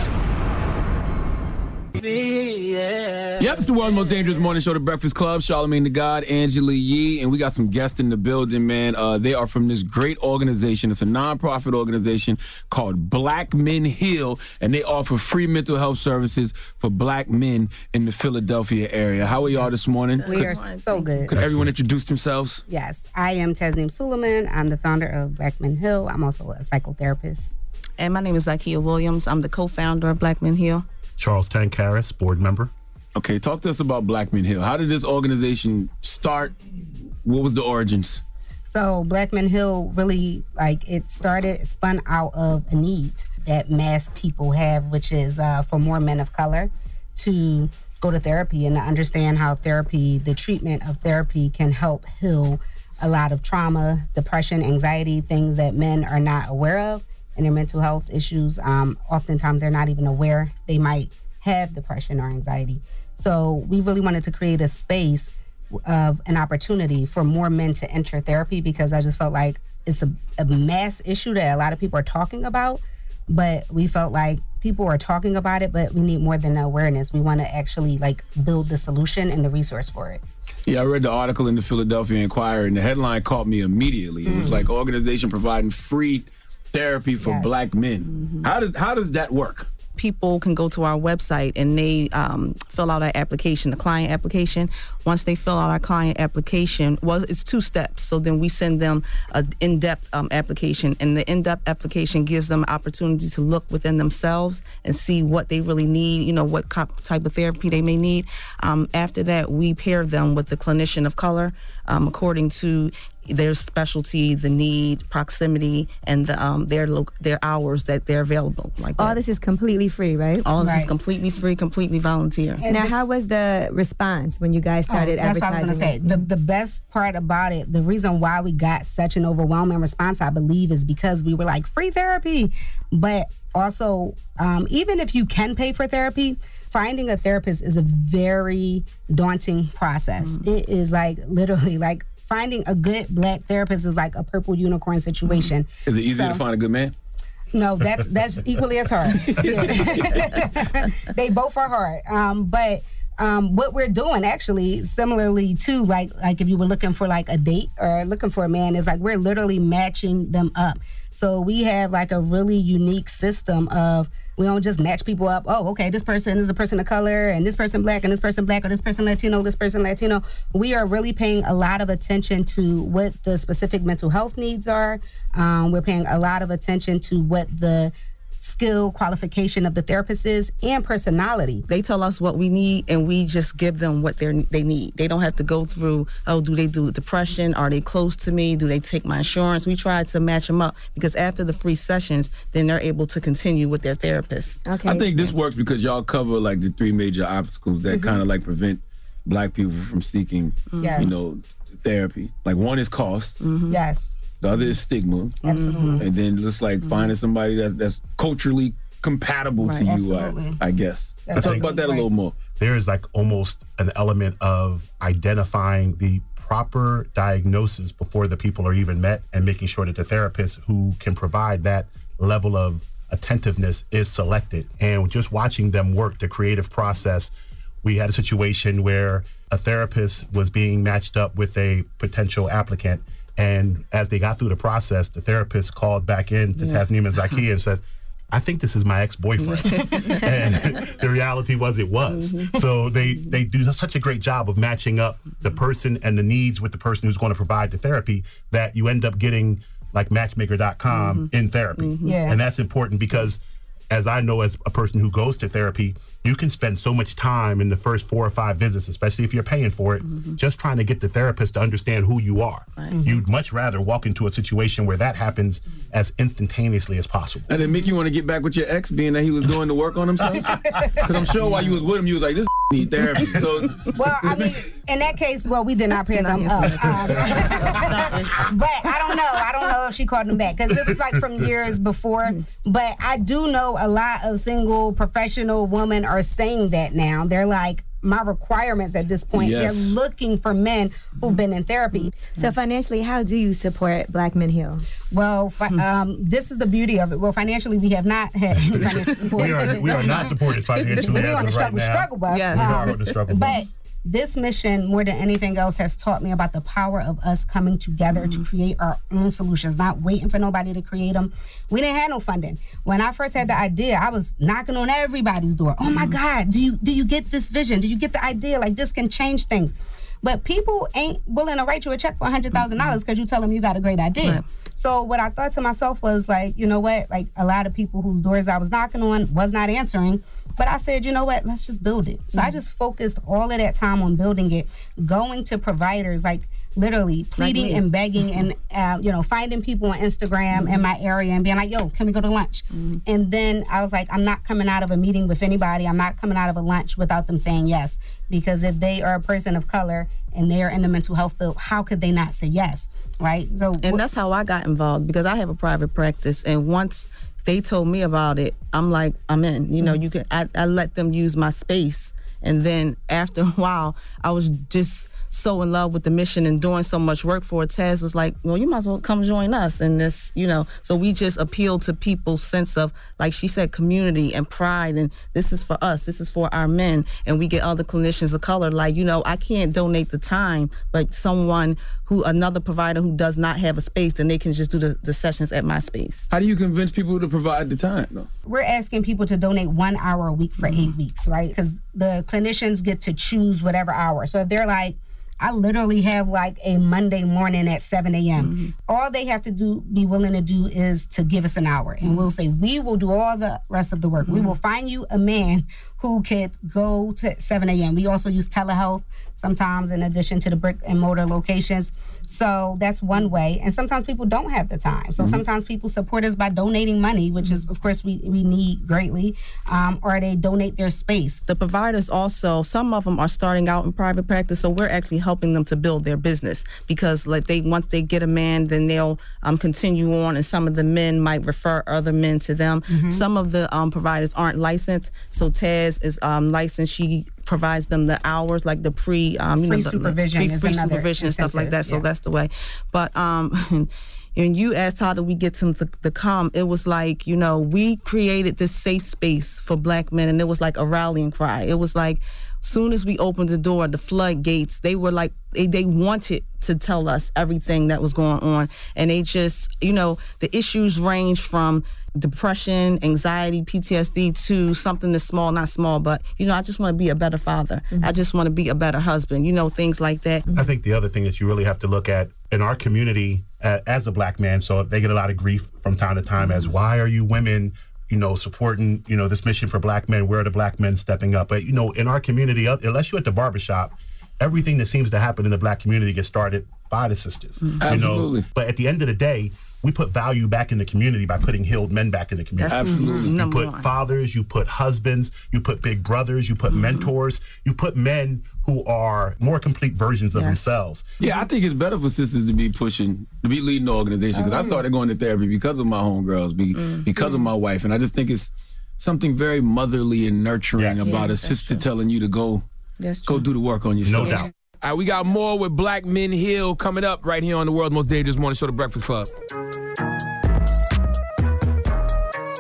Yep, it's the world's most dangerous morning show, The Breakfast Club. Charlamagne the God, Angela Yee, and we got some guests in the building, man. Uh, they are from this great organization. It's a nonprofit organization called Blackman Hill, and they offer free mental health services for black men in the Philadelphia area. How are y'all this morning? We could, are so good. Could everyone introduce themselves? Yes, I am Tasnim Suleiman. I'm the founder of Blackman Hill. I'm also a psychotherapist. And my name is Zakiah Williams. I'm the co-founder of Blackman Hill. Charles Tank Harris, board member. Okay, talk to us about Blackman Hill. How did this organization start? What was the origins? So Blackman Hill really, like, it started, spun out of a need that mass people have, which is uh, for more men of color to go to therapy and to understand how therapy, the treatment of therapy can help heal a lot of trauma, depression, anxiety, things that men are not aware of. And their mental health issues, um, oftentimes they're not even aware they might have depression or anxiety. So we really wanted to create a space of an opportunity for more men to enter therapy, because I just felt like it's a, a mass issue that a lot of people are talking about, but we felt like people are talking about it, but we need more than awareness. We want to actually like build the solution and the resource for it. Yeah, I read the article in the Philadelphia Inquirer, and the headline caught me immediately. Mm. It was like organization providing free therapy for yes. black men. Mm-hmm. How does how does that work? People can go to our website and they um, fill out our application, the client application. Once they fill out our client application, well, it's two steps. So then we send them an in-depth um, application, and the in-depth application gives them opportunity to look within themselves and see what they really need, you know, what type of therapy they may need. Um, after that, we pair them with a clinician of color um, according to their specialty, the need, proximity, and the, um, their lo- their hours that they're available. Like all that. This is completely free, right? All right. this is completely free, completely volunteer. And now, how was the response when you guys started oh, that's advertising? That's what I was going to say. The, the best part about it, the reason why we got such an overwhelming response, I believe, is because we were like, free therapy. But also, um, even if you can pay for therapy, finding a therapist is a very daunting process. Mm. It is like literally like finding a good black therapist is like a purple unicorn situation. Is it easier so, to find a good man? No, that's that's equally as hard. They both are hard. Um, but um, what we're doing actually, similarly to like like if you were looking for like a date or looking for a man, is like we're literally matching them up. So we have like a really unique system of, we don't just match people up. Oh, okay, this person is a person of color, and this person black, and this person black, or this person Latino, this person Latino. We are really paying a lot of attention to what the specific mental health needs are. Um, we're paying a lot of attention to what the skill qualification of the therapist is and personality. They tell us what we need, and we just give them what they they need. They don't have to go through, oh, do they do depression? Are they close to me? Do they take my insurance? We try to match them up, because after the free sessions, then they're able to continue with their therapist. Okay. I think this works because y'all cover like the three major obstacles that mm-hmm. kind of like prevent black people from seeking, yes. you know, therapy. Like one is cost. Mm-hmm. Yes. The other is stigma. Absolutely. And then it's like mm-hmm. finding somebody that, that's culturally compatible right. to you, Absolutely. I, I guess. That's Talk about that right. a little more. There is like almost an element of identifying the proper diagnosis before the people are even met, and making sure that the therapist who can provide that level of attentiveness is selected. And just watching them work the creative process we had a situation where a therapist was being matched up with a potential applicant. And as they got through the process, the therapist called back in to Yeah. Tasneem and Zakia and said, I think this is my ex-boyfriend. And the reality was it was. Mm-hmm. So they, they do such a great job of matching up the person and the needs with the person who's going to provide the therapy that you end up getting like matchmaker dot com Mm-hmm. in therapy. Yeah. And that's important because as I know as a person who goes to therapy, you can spend so much time in the first four or five visits, especially if you're paying for it, Mm-hmm. just trying to get the therapist to understand who you are. You'd much rather walk into a situation where that happens as instantaneously as possible. And then make you want to get back with your ex, being that he was doing the work on himself? Because I'm sure while you was with him, you was like, this need therapy. So, Well, I mean, in that case, well, we did not pair them up. Um, but I don't know. I don't know if she called him back because it was like from years before. But I do know a lot of single professional women are saying that now. They're like, my requirements at this point, Yes. they're looking for men who've been in therapy. So financially, how do you support Black Men Heal? Well, fi- um, this is the beauty of it. Well, financially, we have not had any financial support. We are, we are not supported financially We're as on of the right struggle, now. struggle bus. Yes. We Um, are on the struggle But bus. this mission, more than anything else, has taught me about the power of us coming together to create our own solutions, not waiting for nobody to create them. We didn't have no funding. When I first had the idea, I was knocking on everybody's door. Oh my God, do you do you get this vision? Do you get the idea? Like, this can change things. But people ain't willing to write you a check for one hundred thousand dollars because you tell them you got a great idea. Right. So what I thought to myself was like, you know what? Like, a lot of people whose doors I was knocking on was not answering. But I said, you know what? Let's just build it. So I just focused all of that time on building it, going to providers, like literally pleading me. and begging and, uh, you know, finding people on Instagram in my area and being like, yo, can we go to lunch? And then I was like, I'm not coming out of a meeting with anybody. I'm not coming out of a lunch without them saying yes. Because if they are a person of color and they're in the mental health field, how could they not say yes, right? So, And that's how I got involved because I have a private practice. And once they told me about it, I'm like, I'm in. You know, you can. I, I let them use my space. And then after a while, I was just so in love with the mission and doing so much work for it. Taz was like, well, you might as well come join us in this, you know. So we just appealed to people's sense of, like she said, community and pride. And this is for us. This is for our men. And we get other clinicians of color. Like, you know, I can't donate the time, but someone who, another provider who does not have a space, then they can just do the, the sessions at my space. how do you convince people to provide the time, though? we're asking people to donate one hour a week for eight weeks, right? Because the clinicians get to choose whatever hour. So if they're like, I literally have like a Monday morning at seven a.m. All they have to do, be willing to do is to give us an hour. And we'll say, we will do all the rest of the work. We will find you a man who could go to seven a.m. We also use telehealth sometimes in addition to the brick and mortar locations. So that's one way. And sometimes people don't have the time. So Mhm. sometimes people support us by donating money, which is, of course, we, we need greatly, um, or they donate their space. The providers also, some of them are starting out in private practice, so we're actually helping them to build their business because like they once they get a man, then they'll um, continue on, and some of the men might refer other men to them. Mhm. Some of the um, providers aren't licensed, so Taz is um, licensed. She provides them the hours, like the pre, um, you Free know, the, supervision free, is free another supervision and stuff like incentive, that. So yeah. that's the way. But um, and you asked how do we get them to, to come? It was like, you know, we created this safe space for Black men, and it was like a rallying cry. It was like, soon as we opened the door, the floodgates, they were like, they, they wanted to tell us everything that was going on. And they just, you know, the issues range from depression, anxiety, P T S D to something that's small, not small, but, you know, I just want to be a better father. Mhm. I just want to be a better husband, you know, things like that. I think the other thing that you really have to look at in our community uh, as a Black man, so they get a lot of grief from time to time as why are you women, you know, supporting, you know, this mission for Black men? Where are the Black men stepping up? But, you know, in our community, uh, unless you're at the barbershop, everything that seems to happen in the Black community gets started by the sisters. Mhm. You Absolutely. know? But at the end of the day, we put value back in the community by putting healed men back in the community. That's Absolutely. You number put one. fathers, you put husbands, you put big brothers, you put mentors, you put men who are more complete versions of themselves. Yeah, I think it's better for sisters to be pushing, to be leading the organization. Because I started going to therapy because of my homegirls, be, because of my wife. And I just think it's something very motherly and nurturing Yes. about Yeah, a sister telling you to go, go do the work on yourself. No doubt. All right, we got more with Black Men Heal coming up right here on the World's Most Dangerous Morning Show, The Breakfast Club.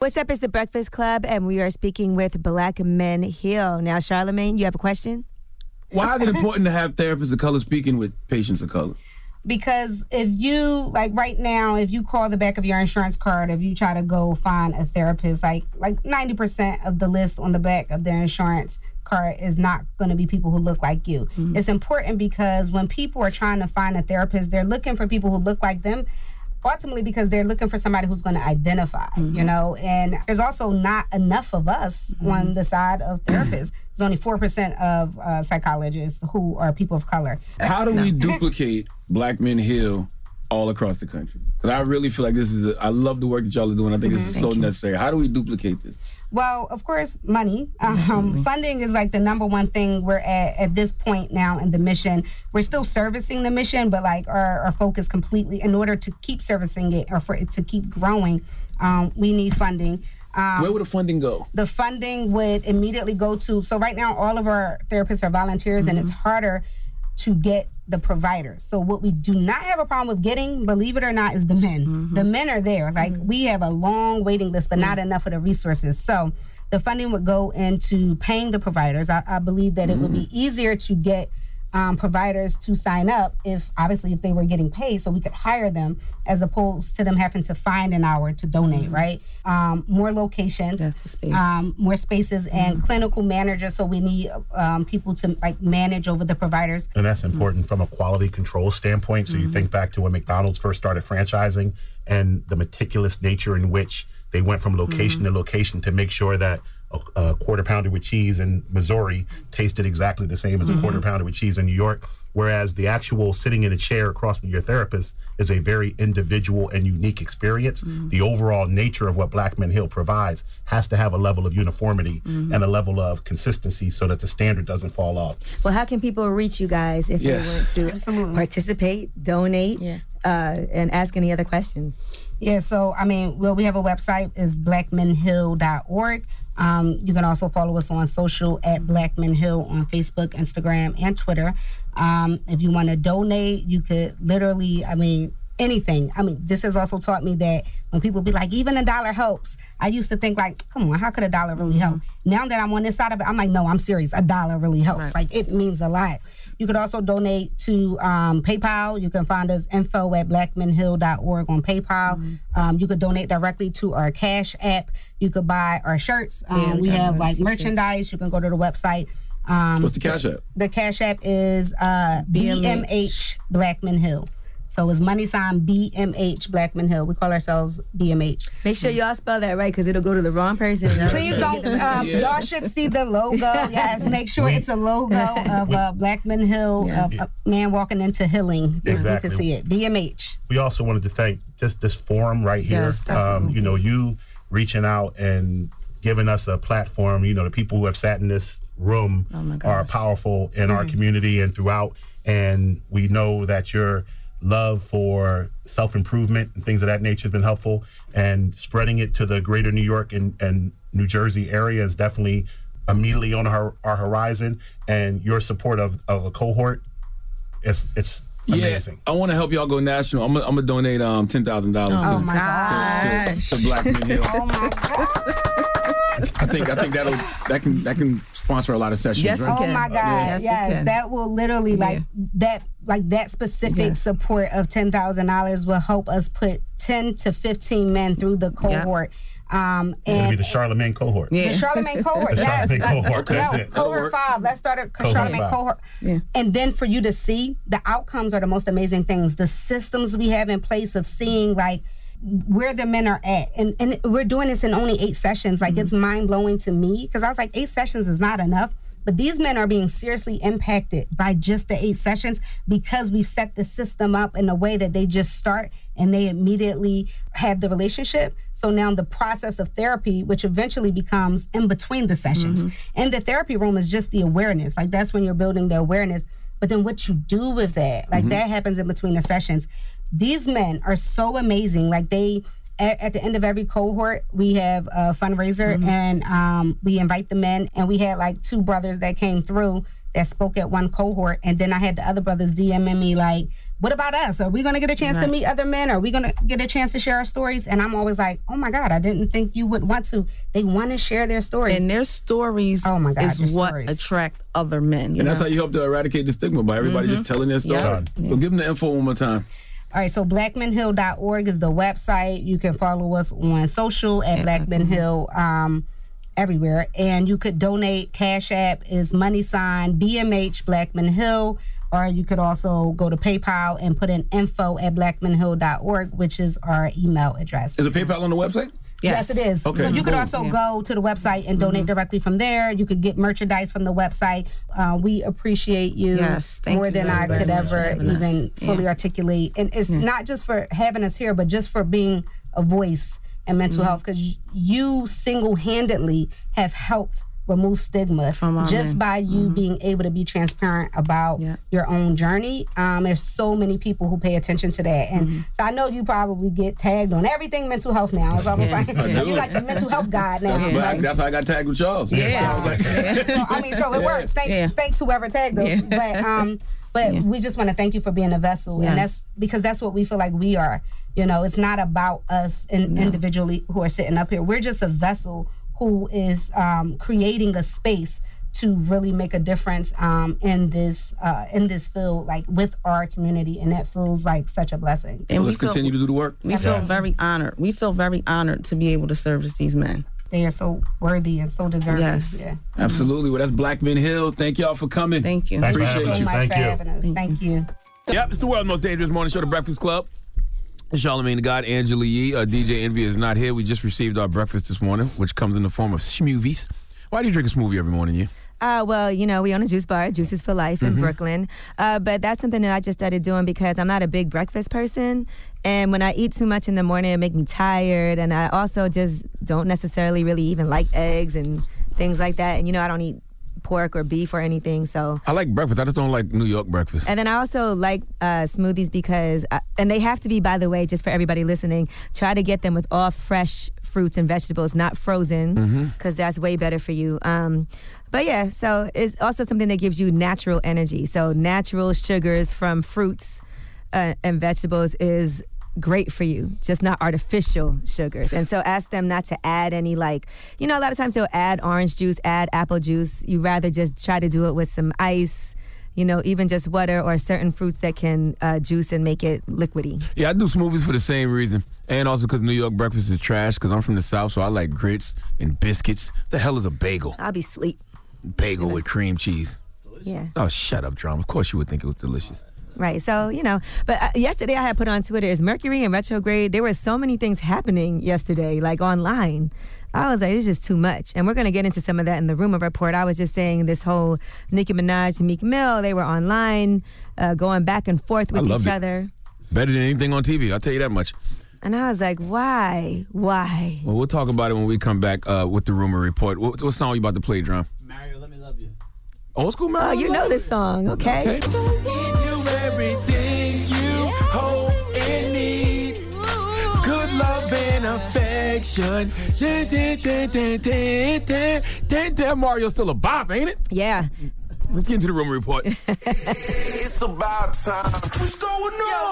What's up? It's the Breakfast Club, and we are speaking with Black Men Heal. Now, Charlamagne, you have a question? Why is it important to have therapists of color speaking with patients of color? Because if you, like right now, if you call the back of your insurance card, if you try to go find a therapist, like like ninety percent of the list on the back of their insurance card is not going to be people who look like you. Mm-hmm. It's important because when people are trying to find a therapist, they're looking for people who look like them, ultimately because they're looking for somebody who's going to identify, mm-hmm. you know, and there's also not enough of us mm-hmm. on the side of therapists. There's only four percent of uh, psychologists who are people of color. How do we duplicate Black Men Heal all across the country? Because I really feel like this is, a, I love the work that y'all are doing. I think mm-hmm. this is so necessary. How do we duplicate this? Well, of course, money. Um, funding is like the number one thing we're at at this point now in the mission. We're still servicing the mission, but like our, our focus completely, in order to keep servicing it or for it to keep growing, um, we need funding. Um, Where would the funding go? The funding would immediately go to, so right now all of our therapists are volunteers mm-hmm. and it's harder to get the providers. So what we do not have a problem with getting, believe it or not, is the men. Mm-hmm. The men are there. Like mm-hmm. we have a long waiting list, but mm-hmm. not enough of the resources. So the funding would go into paying the providers. I, I believe that mm-hmm. it would be easier to get um, providers to sign up if, obviously, if they were getting paid, so we could hire them as opposed to them having to find an hour to donate, mm-hmm. right? Um, more locations, That's the space. Um, more spaces, and mm-hmm. clinical managers. So we need um, people to like manage over the providers. And that's important mm-hmm. from a quality control standpoint. So mm-hmm. you think back to when McDonald's first started franchising and the meticulous nature in which they went from location mm-hmm. to location to make sure that a, a quarter pounder with cheese in Missouri tasted exactly the same as mm-hmm. a quarter pounder with cheese in New York. Whereas the actual sitting in a chair across from your therapist is a very individual and unique experience. Mm-hmm. The overall nature of what Black Men Heal provides has to have a level of uniformity mm-hmm. and a level of consistency so that the standard doesn't fall off. Well, how can people reach you guys if yes. they want to Absolutely. participate, donate, yeah. uh, and ask any other questions? Yeah, so, I mean, well, we have a website, is black men heal dot org. Um, you can also follow us on social at Black Men Heal on Facebook, Instagram, and Twitter. Um, if you want to donate, you could literally, I mean, anything. I mean, this has also taught me that when people be like, even a dollar helps. I used to think like, come on, how could a dollar really help? Now that I'm on this side of it, I'm like, no, I'm serious. A dollar really helps. Right. Like, it means a lot. You could also donate to um, PayPal. You can find us info at black men heal dot org on PayPal. Mm-hmm. Um, you could donate directly to our Cash App. You could buy our shirts. Um, yeah, we have like merchandise. You can go to the website. Um, What's the Cash App? The Cash App is uh, B M H Black Men Heal. So it's money sign B M H Black Men Heal. We call ourselves B M H. Make sure y'all spell that right, because it'll go to the wrong person. Please don't. Um, yeah. Y'all should see the logo. Yes, make sure we, it's a logo of uh, Black Men Heal, yeah. of a man walking into healing. Exactly. You can see it. B M H. We also wanted to thank just this forum right here. Yes, um, you know, you reaching out and giving us a platform. You know, the people who have sat in this room oh are powerful in mm-hmm. our community and throughout. And we know that your love for self-improvement and things of that nature has been helpful, and spreading it to the greater New York and, and New Jersey area is definitely immediately on our, our horizon. And your support of, of a cohort, it's it's amazing. Yeah, I want to help y'all go national. I'm gonna donate um ten thousand dollars. Oh, to, my gosh! To, to, to Black Men Heal. Oh my god! I think I think that'll that can that can sponsor a lot of sessions. Yes, right? Oh my God! Yes, yes, that will literally yeah. like that like that specific yes. support of ten thousand dollars will help us put ten to fifteen men through the cohort. Yep. Um, and it'll be the Charlamagne cohort. Yeah. The Charlamagne cohort. the yes. Charlamagne cohort. No, it. cohort five. Let's start a cohort Charlamagne five. cohort. Yeah. And then for you to see the outcomes are the most amazing things. The systems we have in place of seeing like where the men are at. And and we're doing this in only eight sessions. Like mm-hmm. it's mind blowing to me, because I was like, eight sessions is not enough. But these men are being seriously impacted by just the eight sessions because we've set the system up in a way that they just start and they immediately have the relationship. So now the process of therapy, which eventually becomes in between the sessions. Mm-hmm. And the therapy room is just the awareness. Like that's when you're building the awareness. But then what you do with that, like mm-hmm. that happens in between the sessions. These men are so amazing. Like they, at, at the end of every cohort, we have a fundraiser mm-hmm. and um, we invite the men. And we had like two brothers that came through that spoke at one cohort, and then I had the other brothers DMing me like, what about us? Are we going to get a chance Right. to meet other men? Are we going to get a chance to share our stories? And I'm always like, oh my God, I didn't think you would want to. They want to share their stories. And their stories oh my God, is their what stories. attract other men. You And that's know? how you help to eradicate the stigma, by everybody Mhm. just telling their story. Yeah. So give them the info one more time. All right, so black men hill dot org is the website. You can follow us on social at Black Men Hill um, everywhere. And you could donate. Cash App is money sign B M H Black Men Hill. Or you could also go to PayPal and put in info at black men hill dot org, which is our email address. Is the PayPal on the website? Yes, it is. Okay, so you could cool. also Yeah. go to the website and donate directly from there. You could get merchandise from the website. Uh, we appreciate you Yes, thank more you than very, I very could much ever for having us. even Yeah. fully articulate. And it's Yeah. not just for having us here, but just for being a voice in mental Mhm. health, because you single-handedly have helped remove stigma From our just men. by you being able to be transparent about your own journey. Um, there's so many people who pay attention to that. And so I know you probably get tagged on everything mental health now. It's almost Yeah. like I do. you're like the mental health guide now. That's, right? why, that's how I got tagged with Charles. Yeah. I was like, So, I mean, so it Yeah. works. Thank, Yeah. Thanks whoever tagged us. Yeah. But um, but we just want to thank you for being a vessel, Yes. and that's because that's what we feel like we are. You know, it's not about us in, No. individually who are sitting up here. We're just a vessel who is um, creating a space to really make a difference um, in this uh, in this field, like with our community, and that feels like such a blessing. And let's we feel- continue to do the work. We feel very honored. We feel very honored to be able to service these men. They are so worthy and so deserving. Yes. Yeah. Absolutely. Well, that's Black Men Hill. Thank y'all for coming. Thank you. Appreciate Thank you so you. much for having us. Thank you. Yep, it's the world's most dangerous morning show, The Breakfast Club. Charlamagne the God, Angela Yee. Uh, D J Envy is not here. We just received our breakfast this morning, which comes in the form of smoothies. Why do you drink a smoothie every morning, you? Uh, well, you know, we own a juice bar, Juices for Life in Mhm. Brooklyn. Uh, but that's something that I just started doing because I'm not a big breakfast person. And when I eat too much in the morning, it makes me tired. And I also just don't necessarily really even like eggs and things like that. And, you know, I don't eat pork or beef or anything. So. I like breakfast. I just don't like New York breakfast. And then I also like uh, smoothies because, uh, and they have to be, by the way, just for everybody listening, try to get them with all fresh fruits and vegetables, not frozen, because Mhm. that's way better for you. Um, but yeah, so it's also something that gives you natural energy. So natural sugars from fruits uh, and vegetables is great for you, just not artificial sugars. And so ask them not to add any, like, you know, a lot of times they'll add orange juice, add apple juice. You rather just try to do it with some ice, you know, even just water or certain fruits that can uh, juice and make it liquidy. Yeah, I do smoothies for the same reason. And also because New York breakfast is trash, because I'm from the South, so I like grits and biscuits. The hell is a bagel? I'll be sleep. Bagel with cream cheese. Yeah. Oh, shut up, Drum. Of course you would think it was delicious. Right. So, you know, but uh, yesterday I had put on Twitter, is Mercury in retrograde? There were so many things happening yesterday, like online. I was like, it's just too much. And we're going to get into some of that in the rumor report. I was just saying this whole Nicki Minaj and Meek Mill, they were online, uh, going back and forth with I loved each it. other. Better than anything on T V, I'll tell you that much. And I was like, why? Why? Well, we'll talk about it when we come back uh, with the rumor report. What, what song you about to play, Drum? Mario, let me love you. Old school Mario? Oh, you know this song, okay? Give you everything you hope and need. Good love and affection. Dun, dun, dun, dun, dun, dun, dun, dun. Mario's still a bop, ain't it? Yeah. Let's get into the rumor report. It's about time. What's going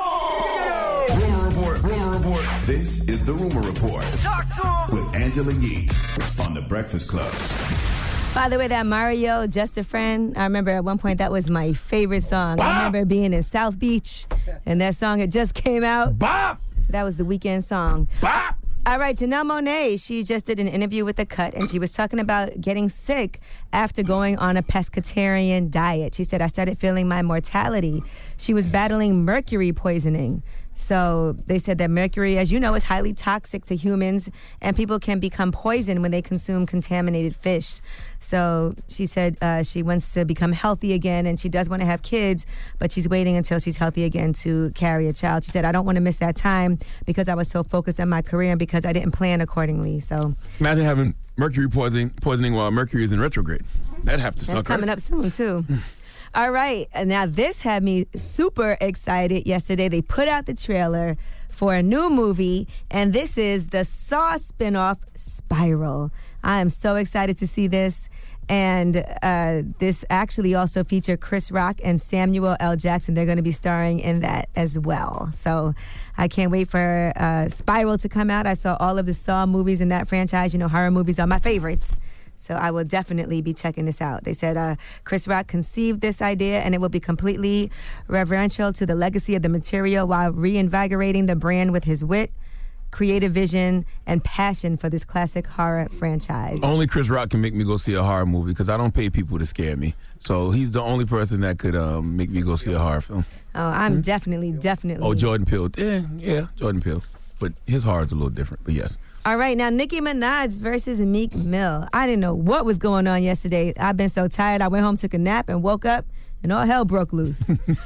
on? Rumor report, rumor report. This is the rumor report. Talk to him. With Angela Yee on The Breakfast Club. By the way, that Mario, Just a Friend, I remember at one point that was my favorite song. I remember being in South Beach, and that song had just came out. Bop! That was the weekend song. Bop! All right, Janelle Monáe, she just did an interview with The Cut, and she was talking about getting sick after going on a pescatarian diet. She said, I started feeling my mortality. She was battling mercury poisoning. So they said that mercury, as you know, is highly toxic to humans, and people can become poisoned when they consume contaminated fish. So she said uh, she wants to become healthy again, and she does want to have kids, but she's waiting until she's healthy again to carry a child. She said, I don't want to miss that time because I was so focused on my career and because I didn't plan accordingly. So Imagine having mercury poisoning, poisoning while Mercury is in retrograde. That'd have to that's suck. coming right? up soon, too. All right. Now, this had me super excited yesterday. They put out the trailer for a new movie, and this is the Saw spinoff, Spiral. I am so excited to see this. And uh, this actually also featured Chris Rock and Samuel L. Jackson. They're going to be starring in that as well. So I can't wait for uh, Spiral to come out. I saw all of the Saw movies in that franchise. You know, horror movies are my favorites. So I will definitely be checking this out. They said uh, Chris Rock conceived this idea, and it will be completely reverential to the legacy of the material while reinvigorating the brand with his wit, creative vision, and passion for this classic horror franchise. Only Chris Rock can make me go see a horror movie because I don't pay people to scare me. So he's the only person that could um, make me go see a horror film. Oh, I'm mm-hmm. definitely, definitely. Oh, Jordan Peele. Yeah, yeah, Jordan Peele. But his horror's a little different, but yes. All right, now Nicki Minaj versus Meek Mill. I didn't know what was going on yesterday. I've been so tired. I went home, took a nap, and woke up, and all hell broke loose.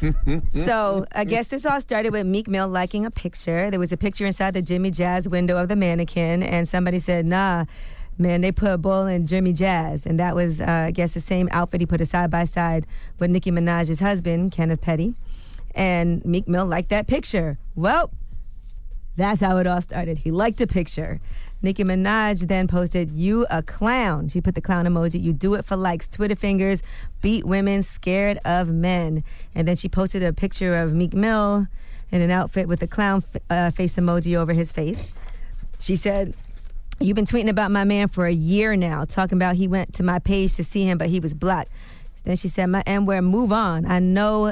So I guess this all started with Meek Mill liking a picture. There was a picture inside the Jimmy Jazz window of the mannequin, and somebody said, nah, man, they put a bull in Jimmy Jazz. And that was, uh, I guess, the same outfit he put a side-by-side with Nicki Minaj's husband, Kenneth Petty. And Meek Mill liked that picture. Well, that's how it all started. He liked a picture. Nicki Minaj then posted, "You a clown." She put the clown emoji. "You do it for likes, Twitter fingers, beat women, scared of men." And then she posted a picture of Meek Mill in an outfit with a clown uh, face emoji over his face. She said, "You've been tweeting about my man for a year now, talking about he went to my page to see him, but he was blocked." Then she said, "My N-word, move on. I know,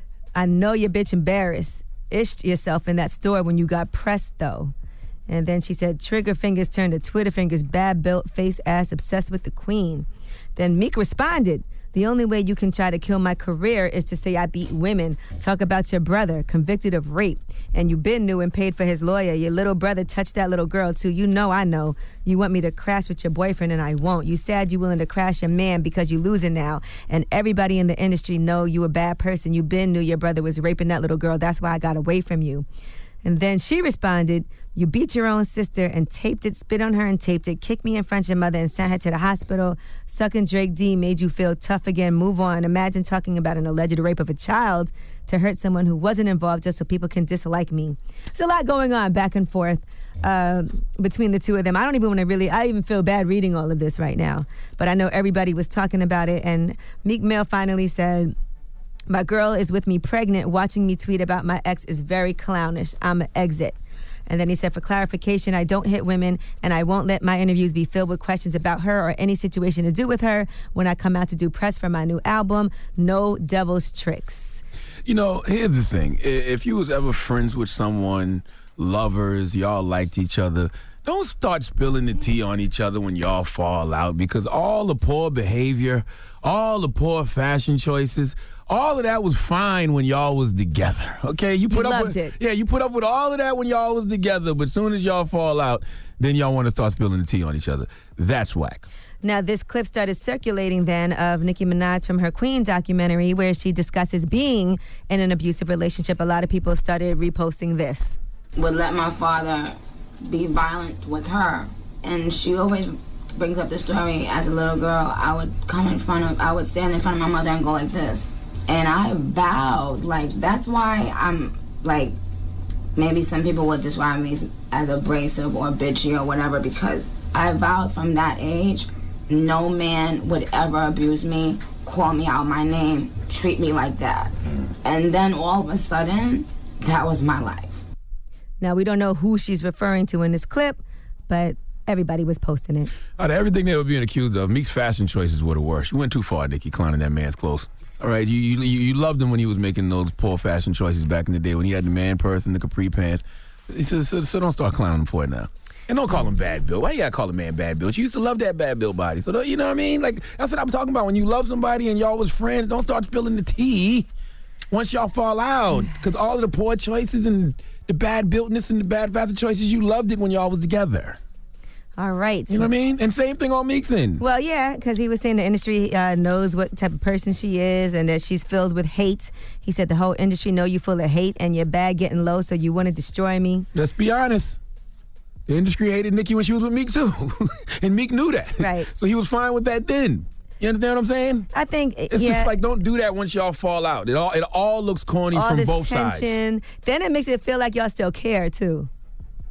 I know your bitch embarrassed. Ished yourself in that store when you got pressed, though." And then she said, "Trigger fingers turned to Twitter fingers, bad built, face ass, obsessed with the queen." Then Meek responded, "The only way you can try to kill my career is to say I beat women. Talk about your brother, convicted of rape. And you been knew and paid for his lawyer. Your little brother touched that little girl, too. You know I know. You want me to crash with your boyfriend, and I won't. You said you willing to crash your man because you losing now. And everybody in the industry know you a bad person. You been knew your brother was raping that little girl. That's why I got away from you." And then she responded, "You beat your own sister and taped it, spit on her and taped it, kicked me in front of your mother and sent her to the hospital. Sucking Drake D made you feel tough again. Move on. Imagine talking about an alleged rape of a child to hurt someone who wasn't involved just so people can dislike me." There's a lot going on back and forth uh, between the two of them. I don't even want to really, I even feel bad reading all of this right now. But I know everybody was talking about it. And Meek Mill finally said, "My girl is with me pregnant. Watching me tweet about my ex is very clownish. I'm an exit." And then he said, "For clarification, I don't hit women, and I won't let my interviews be filled with questions about her or any situation to do with her. When I come out to do press for my new album, no devil's tricks." You know, here's the thing. If you was ever friends with someone, lovers, y'all liked each other, don't start spilling the tea on each other when y'all fall out, because all the poor behavior, all the poor fashion choices, all of that was fine when y'all was together. Okay, you put You up loved with it. yeah, you put up with all of that when y'all was together, but as soon as y'all fall out, then y'all want to start spilling the tea on each other. That's whack. Now, this clip started circulating then of Nicki Minaj from her Queen documentary where she discusses being in an abusive relationship. A lot of people started reposting this. Would let my father be violent with her, and she always brings up the story. As a little girl, I would come in front of, I would stand in front of my mother and go like this, and I vowed, like, that's why I'm, like, maybe some people would describe me as abrasive or bitchy or whatever, because I vowed from that age, no man would ever abuse me, call me out my name, treat me like that. And then all of a sudden, that was my life. Now, we don't know who she's referring to in this clip, but everybody was posting it. Out of everything they were being accused of, Meek's fashion choices were the worst. You went too far, Nicki, clowning that man's clothes. All right, you, you you loved him when he was making those poor fashion choices back in the day when he had the man purse and the capri pants. So, so, so don't start clowning him for it now. And don't call him bad built. Why you gotta call a man bad built? You used to love that bad built body. So don't, you know what I mean? Like, that's what I'm talking about. When you love somebody and y'all was friends, don't start spilling the tea once y'all fall out. Because all of the poor choices and the bad builtness and the bad fashion choices, you loved it when y'all was together. All right. You know what I mean? And same thing on Meek's end. Well, yeah, because he was saying the industry uh, knows what type of person she is and that she's filled with hate. He said the whole industry know you full of hate and your bag getting low, so you want to destroy me. Let's be honest. The industry hated Nicki when she was with Meek, too. And Meek knew that. Right. So he was fine with that then. You understand what I'm saying? I think, It's yeah. just like, don't do that once y'all fall out. It all it all looks corny all from this both tension. sides. Then it makes it feel like y'all still care, too.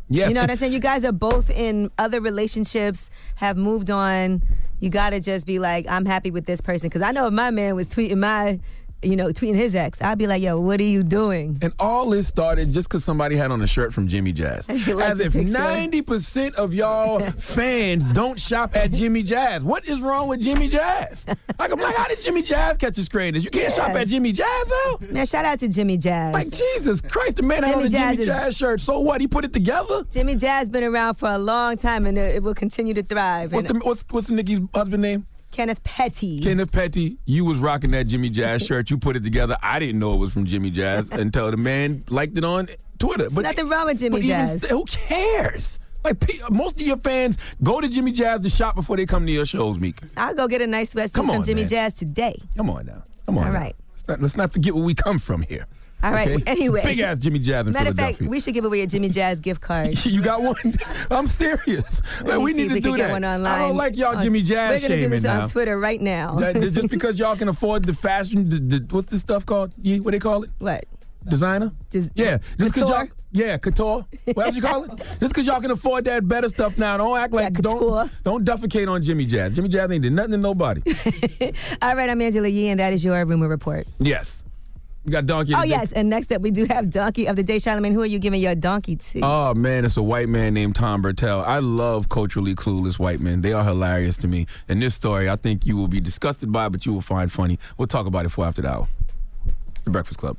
Yes. You know what I'm saying? You guys are both in other relationships, have moved on. You got to just be like, I'm happy with this person. Because I know if my man was tweeting my, you know, tweeting his ex, I'd be like, yo, what are you doing? And all this started just because somebody had on a shirt from Jimmy Jazz. As if ninety percent of y'all fans don't shop at Jimmy Jazz. What is wrong with Jimmy Jazz? Like, I'm like, how did Jimmy Jazz catch his creators? You can't Yeah. shop at Jimmy Jazz, though? Man, shout out to Jimmy Jazz. Like, Jesus Christ, the man had Jimmy on a Jazz Jimmy is- Jazz shirt. So what? He put it together? Jimmy Jazz been around for a long time, and it will continue to thrive. What's, And the, what's, what's Nicki's husband name? Kenneth Petty. Kenneth Petty, you was rocking that Jimmy Jazz shirt. You put it together. I didn't know it was from Jimmy Jazz until the man liked it on Twitter. There's nothing wrong with Jimmy but even Jazz. st- who cares? Like, pe- most of your fans go to Jimmy Jazz to shop before they come to your shows, Meek. I'll go get a nice sweatsuit Come from on, Jimmy man. Jazz today. Come on now. Come on All now. right. Let's not, let's not forget where we come from here. All right. okay? Anyway. Big ass Jimmy Jazz in Matter of Philadelphia. fact, we should give away a Jimmy Jazz gift card. You got one? I'm serious. Let Like, me we see need if to we do can that. get one online. I don't like y'all on- Jimmy Jazz We're gonna do shaming this on now. Twitter right now. That- just because y'all can afford the fashion, the, the, what's this stuff called? Yeah, what they call it? What? Designer? yeah. Just 'cause couture? y'all, yeah, couture. What else you call it? Just because y'all can afford that better stuff now. Don't act like, don't, don't defecate on Jimmy Jazz. Jimmy Jazz ain't did nothing to nobody. All right, I'm Angela Yee, and that is your rumor report. Yes. We got Donkey of Oh, the Day. yes, and next up, we do have Donkey of the Day. Charlamagne, who are you giving your donkey to? Oh, man, it's a white man named Tom Bertel. I love culturally clueless white men. They are hilarious to me. And this story, I think you will be disgusted by, but you will find funny. We'll talk about it for after the hour. The Breakfast Club.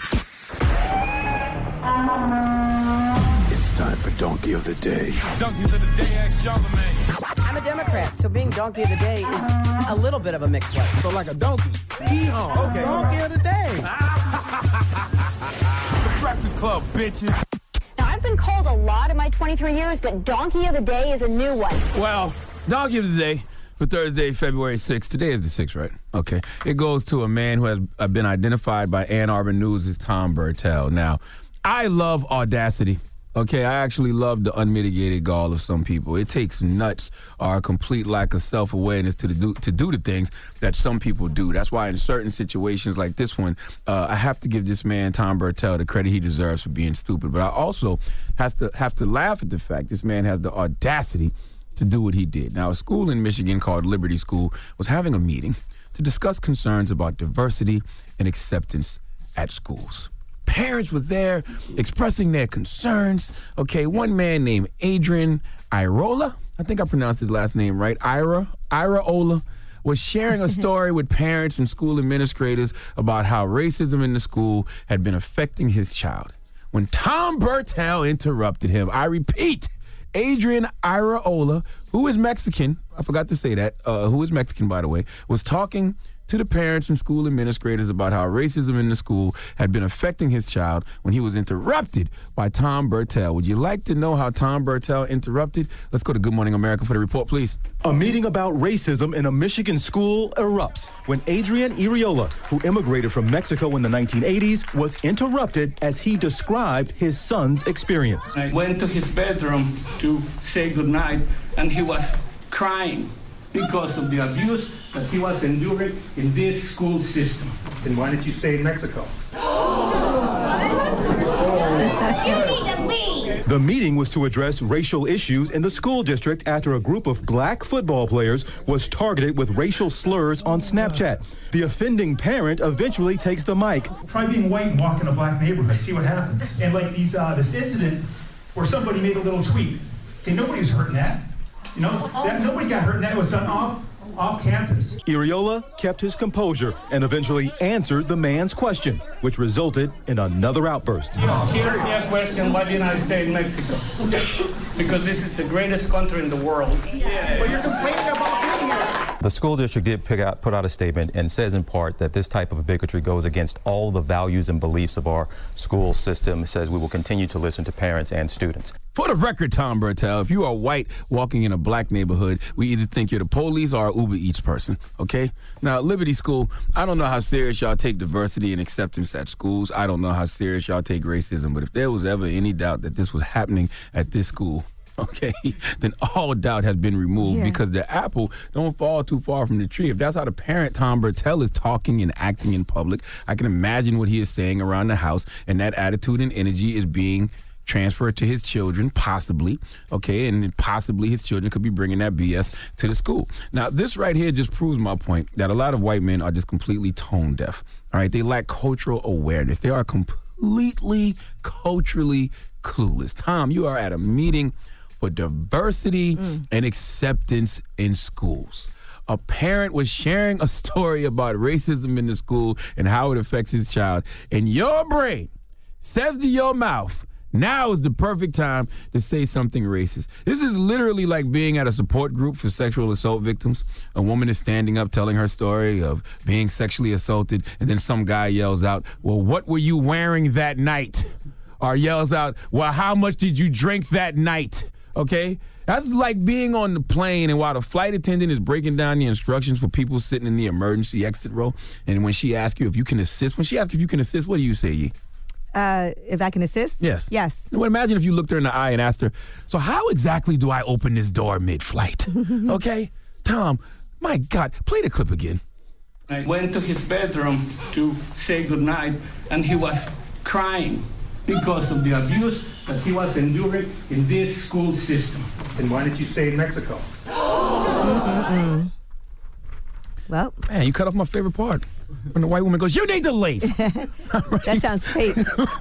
It's time for Donkey of the Day. Donkeys of the Day, ask Charlamagne. I'm a Democrat, so being donkey of the day is a little bit of a mixed one. So like a donkey. Yeehaw. Okay. Donkey of the day. The Breakfast Club, bitches. Now, I've been called a lot in my twenty-three years, but Donkey of the Day is a new one. Well, Donkey of the Day for Thursday, February sixth. Today is the sixth, right? Okay. It goes to a man who has uh, been identified by Ann Arbor News as Tom Bertel. Now, I love audacity. Okay, I actually love the unmitigated gall of some people. It takes nuts or a complete lack of self-awareness to do to do the things that some people do. That's why in certain situations like this one, uh, I have to give this man, Tom Bertel, the credit he deserves for being stupid. But I also have to have to laugh at the fact this man has the audacity to do what he did. Now, a school in Michigan called Liberty School was having a meeting to discuss concerns about diversity and acceptance at schools. Parents were there expressing their concerns. Okay, one man named Adrian Irola, I think I pronounced his last name right, Ira, Iraola, was sharing a story with parents and school administrators about how racism in the school had been affecting his child. When Tom Bertel interrupted him, I repeat, Adrian Iraola, who is Mexican, I forgot to say that, uh, who is Mexican, by the way, was talking to the parents and school administrators about how racism in the school had been affecting his child when he was interrupted by Tom Bertel. Would you like to know how Tom Bertel interrupted? Let's go to Good Morning America for the report, please. A meeting about racism in a Michigan school erupts when Adrian Iriola, who immigrated from Mexico in the nineteen eighties, was interrupted as he described his son's experience. I went to his bedroom to say goodnight, and he was crying because of the abuse that he was enduring in this school system. Then why did you stay in Mexico? The meeting was to address racial issues in the school district after a group of black football players was targeted with racial slurs on Snapchat. The offending parent eventually takes the mic. Try being white and walk in a black neighborhood, see what happens. And like these, uh, this incident where somebody made a little tweet. Okay, nobody was hurt in that. You know, that, nobody got hurt in that. It was done off, off campus. Iriola kept his composure and eventually answered the man's question, which resulted in another outburst. You know, he asked me a question, why didn't I stay in Mexico? Because this is the greatest country in the world. Yeah. But you're complaining about being here. The school district did pick out, put out a statement and says in part that this type of bigotry goes against all the values and beliefs of our school system. It says we will continue to listen to parents and students. For the record, Tom Bertel, if you are white walking in a black neighborhood, we either think you're the police or a Uber Eats person, okay? Now, Liberty School, I don't know how serious y'all take diversity and acceptance at schools. I don't know how serious y'all take racism, but if there was ever any doubt that this was happening at this school, okay, then all doubt has been removed, yeah, because the apple don't fall too far from the tree. If that's how the parent, Tom Bertel, is talking and acting in public, I can imagine what he is saying around the house, and that attitude and energy is being transfer it to his children, possibly, okay, and then possibly his children could be bringing that B S to the school. Now, this right here just proves my point that a lot of white men are just completely tone deaf, all right? They lack cultural awareness. They are completely culturally clueless. Tom, you are at a meeting for diversity mm. and acceptance in schools. A parent was sharing a story about racism in the school and how it affects his child, and your brain says to your mouth, now is the perfect time to say something racist. This is literally like being at a support group for sexual assault victims. A woman is standing up telling her story of being sexually assaulted, and then some guy yells out, well, what were you wearing that night? Or yells out, well, how much did you drink that night? Okay? That's like being on the plane, and while the flight attendant is breaking down the instructions for people sitting in the emergency exit row, and when she asks you if you can assist, when she asks if you can assist, what do you say, Yee? Uh, if I can assist? Yes. Yes. Well, imagine if you looked her in the eye and asked her, so how exactly do I open this door mid-flight? Okay? Tom, my God, play the clip again. I went to his bedroom to say goodnight, and he was crying because of the abuse that he was enduring in this school system. And why didn't you stay in Mexico? Mm-mm. Well. Man, you cut off my favorite part. When the white woman goes, you need to leave. That sounds fake.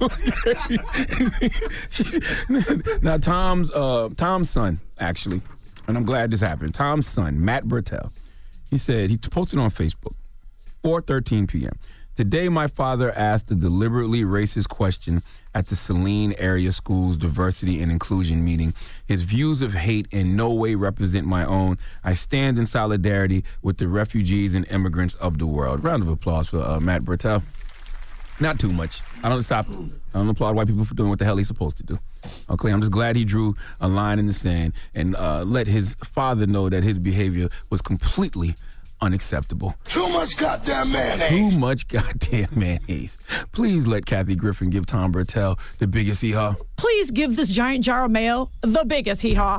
Now, Tom's uh, Tom's son, actually, and I'm glad this happened, Tom's son, Matt Bertel, he said, he posted on Facebook, four thirteen p.m., today my father asked a deliberately racist question at the Saline Area School's diversity and inclusion meeting. His views of hate in no way represent my own. I stand in solidarity with the refugees and immigrants of the world. Round of applause for uh, Matt Bertel. Not too much. I don't stop. I don't applaud white people for doing what the hell he's supposed to do. Okay, I'm just glad he drew a line in the sand and uh, let his father know that his behavior was completely unacceptable. Too much goddamn mayonnaise. Too much goddamn mayonnaise. Please let Kathy Griffin give Tom Bertel the biggest hee-haw. Please give this giant jar of mayo the biggest hee-haw.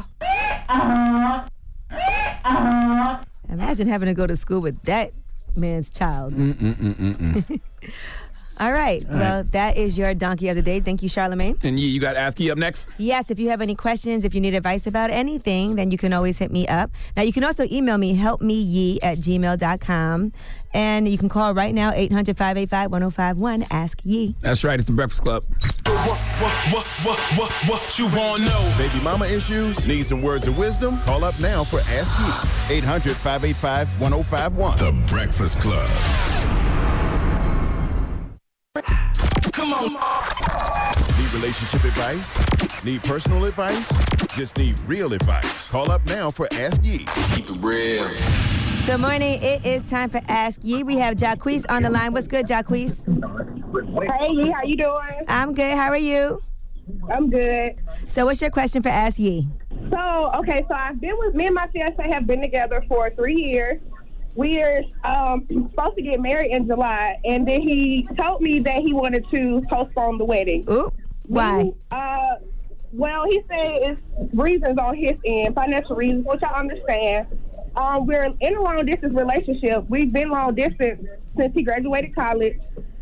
Imagine having to go to school with that man's child. Mm-mm-mm-mm-mm. All right. All well, right. that is your donkey of the day. Thank you, Charlamagne. And you, you got Ask Yee up next? Yes, if you have any questions, if you need advice about anything, then you can always hit me up. Now, you can also email me, helpmeyee at gmail dot com. And you can call right now, eight hundred, five eight five, one oh five one. Ask Yee. That's right. It's the Breakfast Club. What, what, what, what, what, what you want to know? Baby mama issues? Need some words of wisdom? Call up now for Ask Yee. eight hundred, five eight five, one oh five one. The Breakfast Club. Come on. Need relationship advice? Need personal advice? Just need real advice. Call up now for Ask Yee. Keep it real. Good morning. It is time for Ask Yee. We have Jacquees on the line. What's good, Jacquees? Hey, Yee. How you doing? I'm good. How are you? I'm good. So what's your question for Ask Yee? So, okay, so I've been with, me and my fiance have been together for three years. We are um, supposed to get married in July, and then he told me that he wanted to postpone the wedding. Ooh, why? Uh, well, he said it's reasons on his end, financial reasons, which I understand. Um, we're in a long distance relationship. We've been long distance since he graduated college.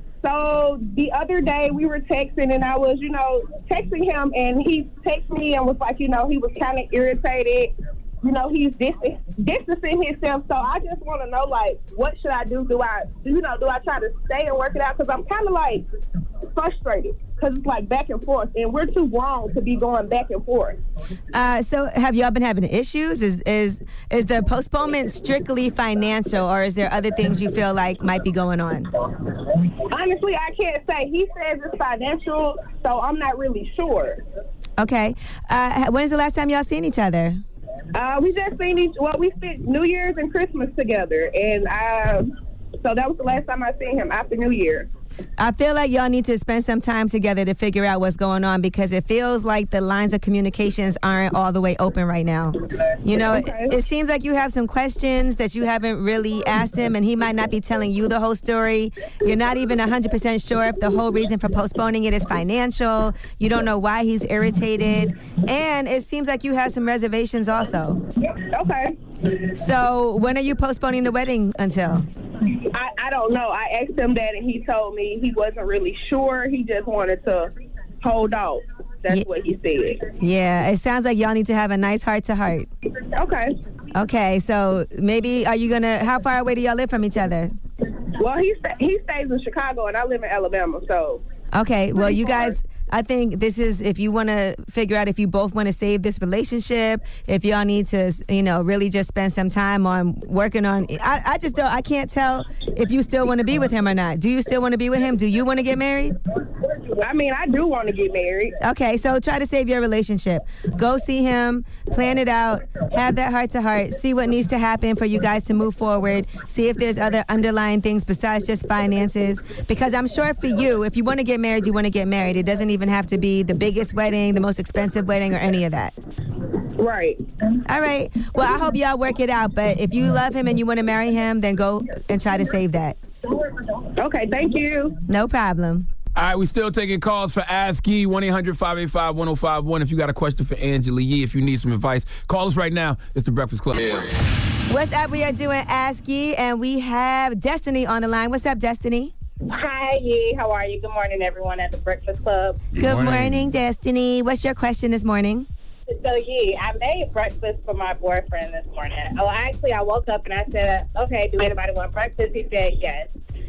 So the other day we were texting, and I was, you know, texting him, and he texted me and was like, you know, he was kind of irritated. You know, he's distan- distancing himself. So I just want to know, like, what should I do? Do I, you know, do I try to stay and work it out? Because I'm kind of, like, frustrated because it's, like, back and forth. And we're too grown to be going back and forth. Uh, so have y'all been having issues? Is, is, is the postponement strictly financial, or is there other things you feel like might be going on? Honestly, I can't say. He says it's financial, so I'm not really sure. Okay. Uh, when's the last time y'all seen each other? Uh, we just seen each, well, we spent New Year's and Christmas together, and uh, so that was the last time I seen him after New Year. I feel like y'all need to spend some time together to figure out what's going on, because it feels like the lines of communications aren't all the way open right now. You know, okay. it, it seems like you have some questions that you haven't really asked him, and he might not be telling you the whole story. You're not even one hundred percent sure if the whole reason for postponing it is financial. You don't know why he's irritated. And it seems like you have some reservations also. Okay. So when are you postponing the wedding until? I, I don't know. I asked him that, and he told me he wasn't really sure. He just wanted to hold out. That's Ye- what he said. Yeah, it sounds like y'all need to have a nice heart to heart. Okay. Okay, so maybe are you gonna? How far away do y'all live from each other? Well, he sta- he stays in Chicago and I live in Alabama, so. Okay, well, Pretty you far. guys, I think this is, if you want to figure out if you both want to save this relationship, if y'all need to, you know, really just spend some time on working on, I, I just don't, I can't tell if you still want to be with him or not. Do you still want to be with him? Do you want to get married? I mean, I do want to get married. Okay, so try to save your relationship. Go see him, plan it out, have that heart to heart, see what needs to happen for you guys to move forward, see if there's other underlying things besides just finances. Because I'm sure for you, if you want to get married, you want to get married. It doesn't even have to be the biggest wedding, the most expensive wedding, or any of that. Right. All right. Well, I hope y'all work it out. But if you love him and you want to marry him, then go and try to save that. Okay, thank you. No problem. All right, we still taking calls for Ask Yee, one eight hundred five eight five one oh five one. If you got a question for Angela Yee, if you need some advice, call us right now. It's The Breakfast Club. Yeah. What's up? We are doing Ask Yee, and we have Destiny on the line. What's up, Destiny? Hi, Yee. How are you? Good morning, everyone at The Breakfast Club. Good, Good morning. morning, Destiny. What's your question this morning? So, Yee, I made breakfast for my boyfriend this morning. Oh, actually, I woke up and I said, okay, do anybody want breakfast? He said yes.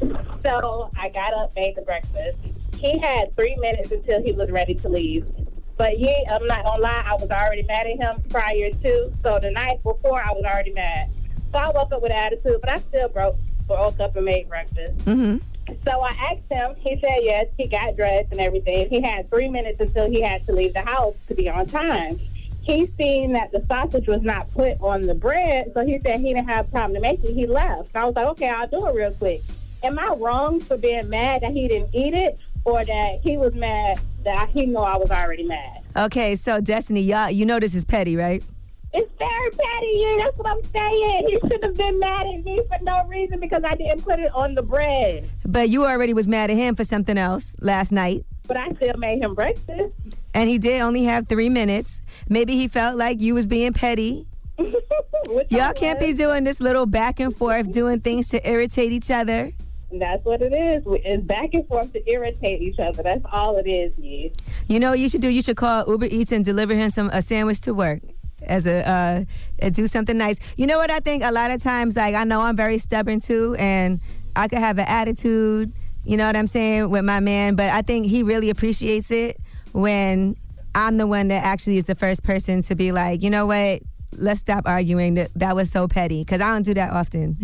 So I got up, made the breakfast. He had three minutes until he was ready to leave. But yeah, I'm not gonna lie, I was already mad at him prior to. So the night before, I was already mad. So I woke up with attitude, but I still broke, broke up and made breakfast. Mm-hmm. So I asked him. He said yes. He got dressed and everything. He had three minutes until he had to leave the house to be on time. He seen that the sausage was not put on the bread, so he said he didn't have time to make it. He left. And I was like, okay, I'll do it real quick. Am I wrong for being mad that he didn't eat it, or that he was mad that he knew I was already mad? Okay, so Destiny, y'all, you know this is petty, right? It's very petty, yeah. That's what I'm saying. He should have been mad at me for no reason because I didn't put it on the bread. But you already was mad at him for something else last night. But I still made him breakfast. And he did only have three minutes. Maybe he felt like you was being petty. Y'all can't be doing this little back and forth, doing things to irritate each other. That's what it is. It's back and forth to irritate each other. That's all it is, yeah. You know what you should do? You should call Uber Eats and deliver him some a sandwich to work. As a uh, and do something nice. You know what I think? A lot of times, like I know I'm very stubborn too, and I could have an attitude. You know what I'm saying with my man, but I think he really appreciates it when I'm the one that actually is the first person to be like, you know what? Let's stop arguing. That that was so petty because I don't do that often.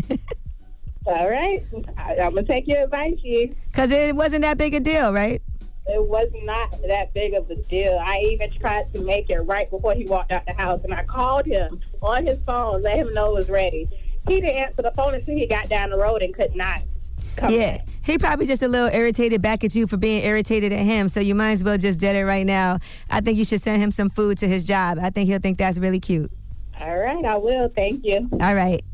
All right, I, I'm gonna take your advice, you. Because it wasn't that big a deal, right? It was not that big of a deal. I even tried to make it right before he walked out the house, and I called him on his phone, let him know it was ready. He didn't answer the phone until he got down the road and could not come Yeah, back. He probably just a little irritated back at you for being irritated at him, so you might as well just dead it right now. I think you should send him some food to his job. I think he'll think that's really cute. All right, I will. Thank you. All right.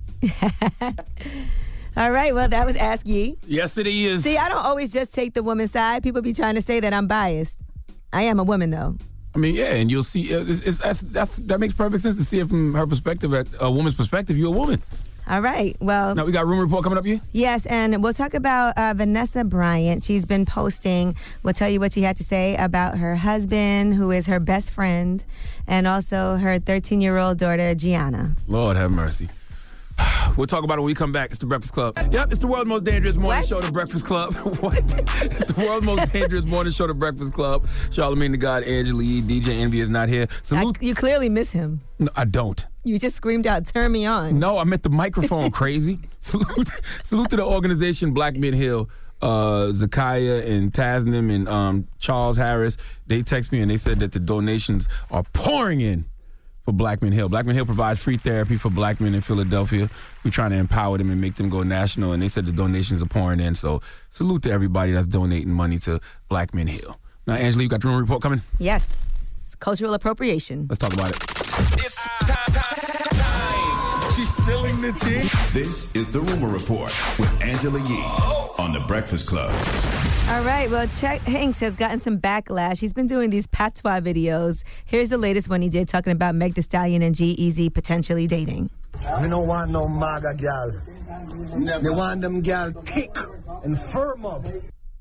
All right, well, that was Ask Yee. Yes, it is. See, I don't always just take the woman's side. People be trying to say that I'm biased. I am a woman, though. I mean, yeah, and you'll see, uh, it's, it's, that's, that's, that makes perfect sense to see it from her perspective, at a woman's perspective. You're a woman. All right, well. Now, we got Room Report coming up here? Yes, and we'll talk about uh, Vanessa Bryant. She's been posting. We'll tell you what she had to say about her husband, who is her best friend, and also her thirteen-year-old daughter, Gianna. Lord have mercy. We'll talk about it when we come back. It's The Breakfast Club. Yep, it's the world's most dangerous morning What? show, The Breakfast Club. What? It's the world's most dangerous morning show, The Breakfast Club. Charlamagne the God, Angela Yee, D J Envy is not here. Salute. I, you clearly miss him. No, I don't. You just screamed out, turn me on. No, I meant the microphone, crazy. Salute, salute to the organization Black Men Hill. Uh, Zakaya and Tasnim and um, Charles Harris, they text me and they said that the donations are pouring in for Black Men Hill. Black Men Hill provides free therapy for black men in Philadelphia. We're trying to empower them and make them go national, and they said the donations are pouring in. So salute to everybody that's donating money to Black Men Hill. Now, Angela, you got the Room Report coming? Yes. Cultural appropriation. Let's talk about it. It's time, time, time. She's spilling the tea. This is the Rumor Report with Angela Yee on The Breakfast Club. All right, well, Chet Hanks has gotten some backlash. He's been doing these patois videos. Here's the latest one he did, talking about Meg Thee Stallion and G-Eazy potentially dating. Me no want no MAGA gal. Me want them gal thick and firm up.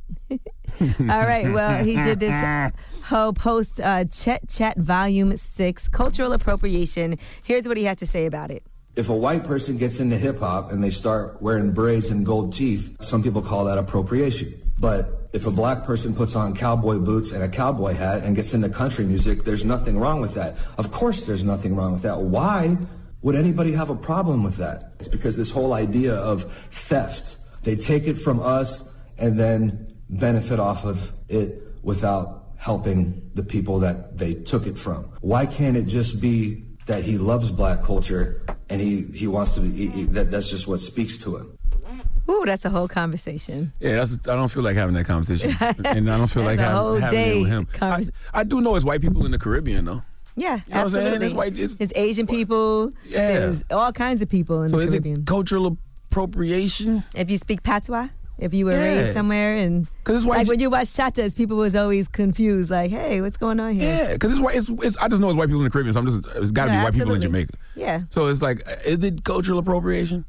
All right. Well, he did this whole post, uh, Chet Chat Volume six, Cultural Appropriation. Here's what he had to say about it. If a white person gets into hip-hop and they start wearing braids and gold teeth, some people call that appropriation. But if a black person puts on cowboy boots and a cowboy hat and gets into country music, there's nothing wrong with that. Of course there's nothing wrong with that. Why would anybody have a problem with that? It's because this whole idea of theft, they take it from us and then benefit off of it without helping the people that they took it from. Why can't it just be that he loves black culture and he, he wants to be, he, he, that that's just what speaks to him? Ooh, that's a whole conversation. Yeah, that's, I don't feel like having that conversation. And I don't feel like That's a having, whole having day it with him. convers- I, I do know it's white people in the Caribbean, though. Yeah, You know what I'm saying? absolutely. It's white- it's- There's Asian people. Yeah. There's all kinds of people in So the is Caribbean. it cultural appropriation? If you speak patois, if you were Yeah. raised somewhere, and it's white- like when you watch chatas, people was always confused, like, "Hey, what's going on here?" Yeah, because it's white. It's, it's, I just know it's white people in the Caribbean, so I'm just, it's got to No, be white people in absolutely. Jamaica. Yeah. So it's like, is it cultural appropriation?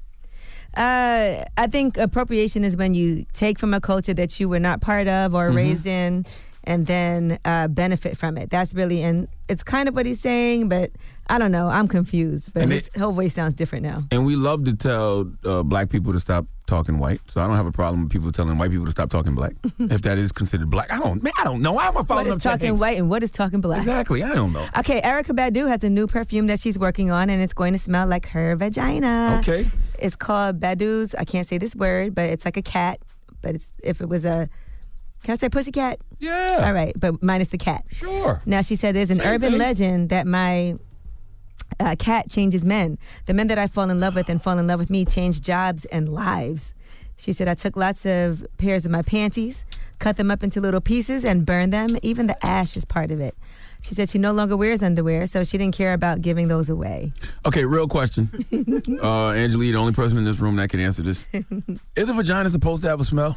Uh, I think appropriation is when you take from a culture that you were not part of or Mhm. raised in, and then uh, benefit from it. That's really, and it's kind of what he's saying, but I don't know. I'm confused. But And his whole voice sounds different now. And we love to tell uh, black people to stop talking white. So I don't have a problem with people telling white people to stop talking black, if that is considered black. I don't, man, I don't know. I'm a What following is up Chet talking Hanks. white and what is talking black? Exactly. I don't know. Okay, Erykah Badu has a new perfume that she's working on, and it's going to smell like her vagina. Okay. It's called Badu's, I can't say this word, but it's like a cat. But it's if it was a, can I say pussycat? Yeah. All right, but minus the cat. Sure. Now she said there's an Same urban thing. legend that my uh, cat changes men. The men that I fall in love with and fall in love with me change jobs and lives. She said, I took lots of pairs of my panties, cut them up into little pieces, and burned them. Even the ash is part of it. She said she no longer wears underwear, so she didn't care about giving those away. Okay, real question. uh, Angelique, the only person in this room that can answer this. Is a vagina supposed to have a smell?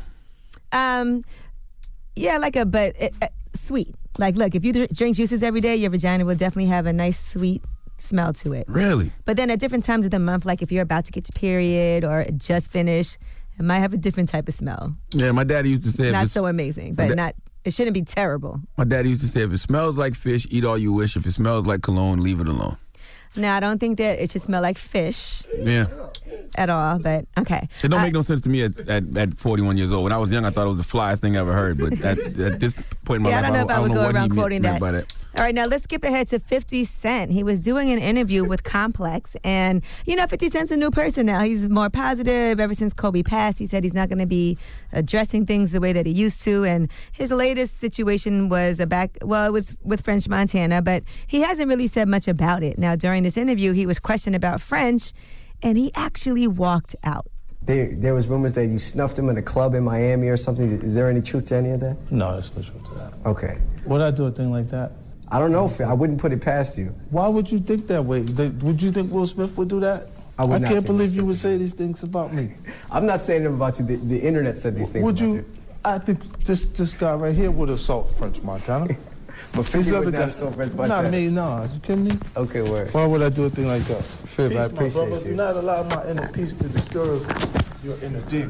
Um, yeah, like a, but it, uh, sweet. Like, look, if you dr- drink juices every day, your vagina will definitely have a nice, sweet smell to it. Really? But then at different times of the month, like if you're about to get your period or just finished, it might have a different type of smell. Yeah, my daddy used to say if Not it's- so amazing, my but da- not, it shouldn't be terrible. My daddy used to say, if it smells like fish, eat all you wish. If it smells like cologne, leave it alone. Now, I don't think that it should smell like fish Yeah. at all, but okay. It don't Uh, make no sense to me at, at, at forty-one years old. When I was young, I thought it was the flyest thing I ever heard. But at, at this point in my Yeah, I life, don't know if I would go what around he quoting meant that. by that. All right, now let's skip ahead to fifty Cent. He was doing an interview with Complex, and you know, fifty Cent's a new person now. He's more positive. Ever since Kobe passed, he said he's not going to be addressing things the way that he used to. And his latest situation was a back, well, it was with French Montana, but he hasn't really said much about it. Now, during this interview, he was questioned about French, and he actually walked out. There, there was rumors that you snuffed him in a club in Miami or something. Is there any truth to any of that? No, there's no truth to that. Okay. Would I do a thing like that? I don't know, Phil. I wouldn't put it past you. Why would you think that way? Th- Would you think Will Smith would do that? I would not can't think believe you would say these things about me. I'm not saying them about you. The, the internet said these things Would about you? you. I think this this guy right here would assault French Montana. But These fifty other would not guys, assault French not Montana. me, no. You kidding me? Okay, word. Why would I do a thing like that? Fib, I Peace, my appreciate brother. you. Do not allow my inner peace to disturb your inner demon.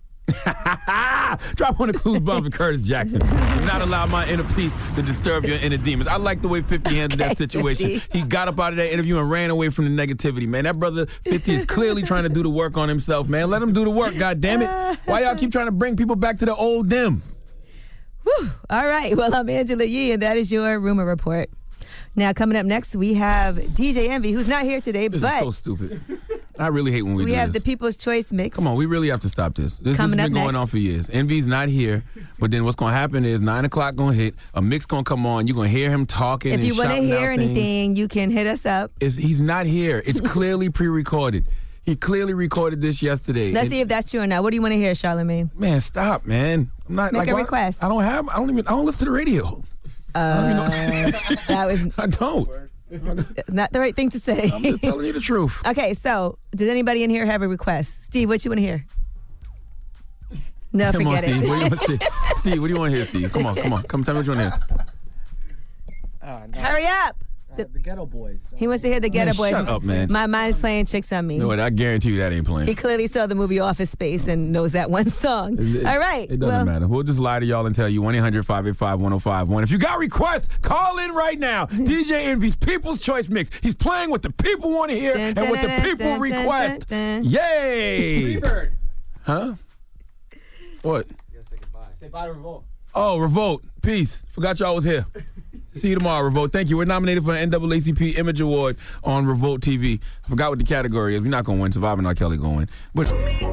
Drop on the clues bomb for Curtis Jackson. Do not allow my inner peace to disturb your inner demons. I like the way fifty handled that situation. He got up out of that interview and ran away from the negativity, man. That brother fifty is clearly trying to do the work on himself, man. Let him do the work, God damn it. Why y'all keep trying to bring people back to the old them? Whew. All right. Well, I'm Angela Yee, and that is your rumor report. Now, coming up next, we have D J Envy, who's not here today, This but is so stupid. I really hate when we, we do have this. the People's Choice Mix. Come on, we really have to stop this. This, this has Coming been up going next. on for years. Envy's not here, but then what's going to happen is nine o'clock going to hit, a mix going to come on, you're going to hear him talking If and you want to shouting hear out things. anything, you can hit us up. It's, he's not here. It's clearly pre-recorded. He clearly recorded this yesterday. Let's And- see if that's true or not. What do you want to hear, Charlamagne? Man, stop, man. I'm not Make like a why- request. I don't have. I don't even. I don't listen to the radio. Uh, that was I don't. not the right thing to say. I'm just telling you the truth. Okay, so does anybody in here have a request? Steve, what you want to hear? No, Come on, forget Steve. it. What do you want to Steve? Steve, what do you want to hear, Steve? Come on, come on. Come tell me what you want to hear. Hurry up. The, the Ghetto Boys. He wants to hear the Ghetto Man, Boys. shut up, man. My mind's playing tricks on me. No, I guarantee you that ain't playing. He clearly saw the movie Office Space and knows that one song. It- All right. It doesn't well, matter. We'll just lie to y'all and tell you one eight hundred five eight five one oh five one. If you got requests, call in right now. D J Envy's People's Choice Mix. He's playing what the people want to hear Dun, and dun, what the dun, people dun, dun, request. dun, dun. Yay! Huh? What? Say bye to Revolt. Oh, Revolt. Peace. Forgot y'all was here. See you tomorrow, Revolt. Thank you. We're nominated for an N double A C P Image Award on Revolt T V. I forgot what the category is. We're not going to win. Surviving R. Kelly going to win. But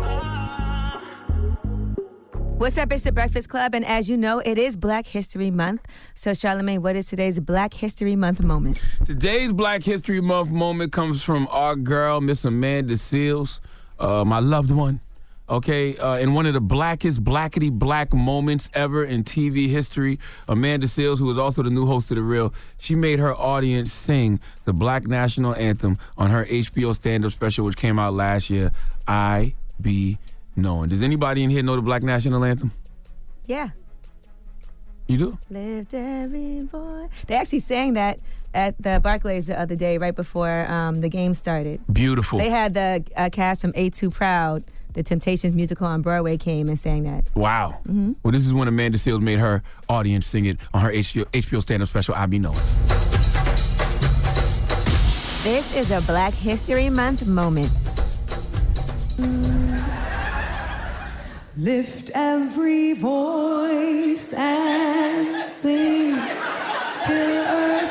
What's up? It's the Breakfast Club, and as you know, it is Black History Month. So, Charlamagne, what is today's Black History Month moment? today's Black History Month moment comes from our girl, Miss Amanda Seals, uh, my loved one. Okay, uh, in one of the blackest, blackety black moments ever in T V history, Amanda Seals, who is also the new host of The Real, she made her audience sing the Black National Anthem on her H B O stand-up special, which came out last year, I Be Knowing. Does anybody in here know the Black National Anthem? Yeah. You do? Lift every boy. They actually sang that at the Barclays the other day, right before um, the game started. Beautiful. They had the uh, cast from A two Proud, the Temptations musical on Broadway, came and sang that. Wow. Mm-hmm. Well, this is when Amanda Seals made her audience sing it on her H B O, H B O stand-up special, I Be Knowing. This is a Black History Month moment. Lift every voice and sing till earth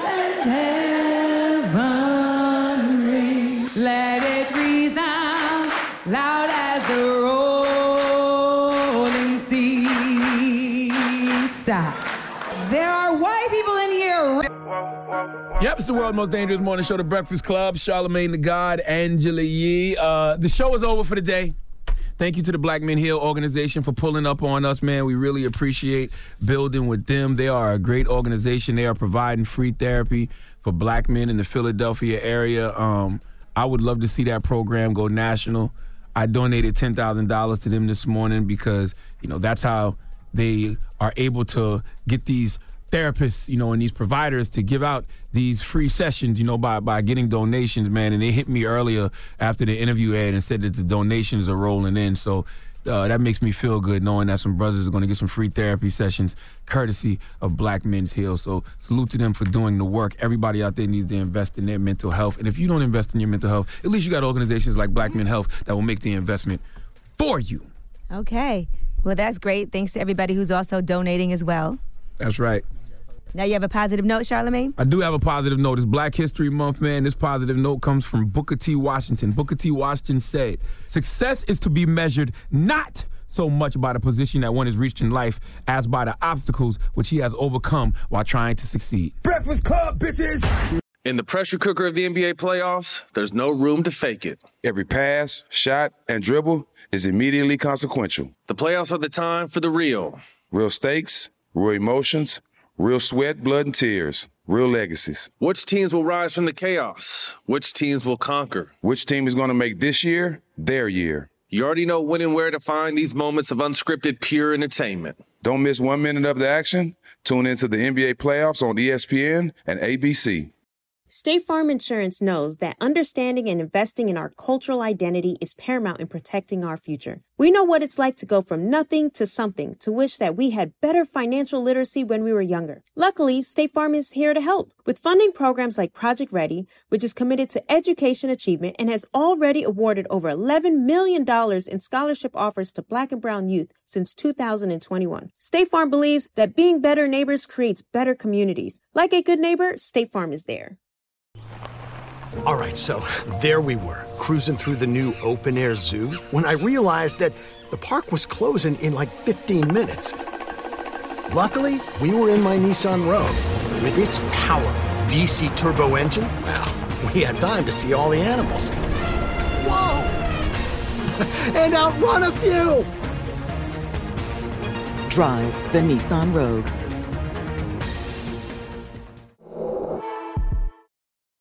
and heaven ring. Let it resound loud as the rolling sea. Stop. There are white people in here. Yep, it's the world's most dangerous morning show, The Breakfast Club. Charlamagne the God, Angela Yee. Uh, the show is over for the day. Thank you to the Black Men Heal organization for pulling up on us, man. We really appreciate building with them. They are a great organization. They are providing free therapy for black men in the Philadelphia area. Um, I would love to see that program go national. I donated ten thousand dollars to them this morning because, you know, that's how they are able to get these therapists, you know, and these providers to give out these free sessions, you know, by, by getting donations, man. And they hit me earlier after the interview ad and said that the donations are rolling in. So uh, that makes me feel good knowing that some brothers are going to get some free therapy sessions courtesy of Black Men's Heal. So salute to them for doing the work. Everybody out there needs to invest in their mental health. And if you don't invest in your mental health, at least you got organizations like Black Men Health that will make the investment for you. Okay. Well, that's great. Thanks to everybody who's also donating as well. That's right. Now you have a positive note, Charlamagne? I do have a positive note. It's Black History Month, man. This positive note comes from Booker T. Washington. Booker T. Washington said, success is to be measured not so much by the position that one has reached in life as by the obstacles which he has overcome while trying to succeed. Breakfast Club, bitches! In the pressure cooker of the N B A playoffs, there's no room to fake it. Every pass, shot, and dribble is immediately consequential. The playoffs are the time for the real. Real stakes, real emotions, real sweat, blood, and tears. Real legacies. Which teams will rise from the chaos? Which teams will conquer? Which team is going to make this year their year? You already know when and where to find these moments of unscripted, pure entertainment. Don't miss one minute of the action. Tune into the N B A playoffs on E S P N and A B C. State Farm Insurance knows that understanding and investing in our cultural identity is paramount in protecting our future. We know what it's like to go from nothing to something, to wish that we had better financial literacy when we were younger. Luckily, State Farm is here to help with funding programs like Project Ready, which is committed to education achievement and has already awarded over eleven million dollars in scholarship offers to Black and Brown youth since two thousand twenty-one. State Farm believes that being better neighbors creates better communities. Like a good neighbor, State Farm is there. All right, so there we were, cruising through the new open-air zoo, when I realized that the park was closing in like fifteen minutes. Luckily, we were in my Nissan Rogue. With its powerful V C turbo engine, well, we had time to see all the animals. Whoa! And outrun a few! Drive the Nissan Rogue.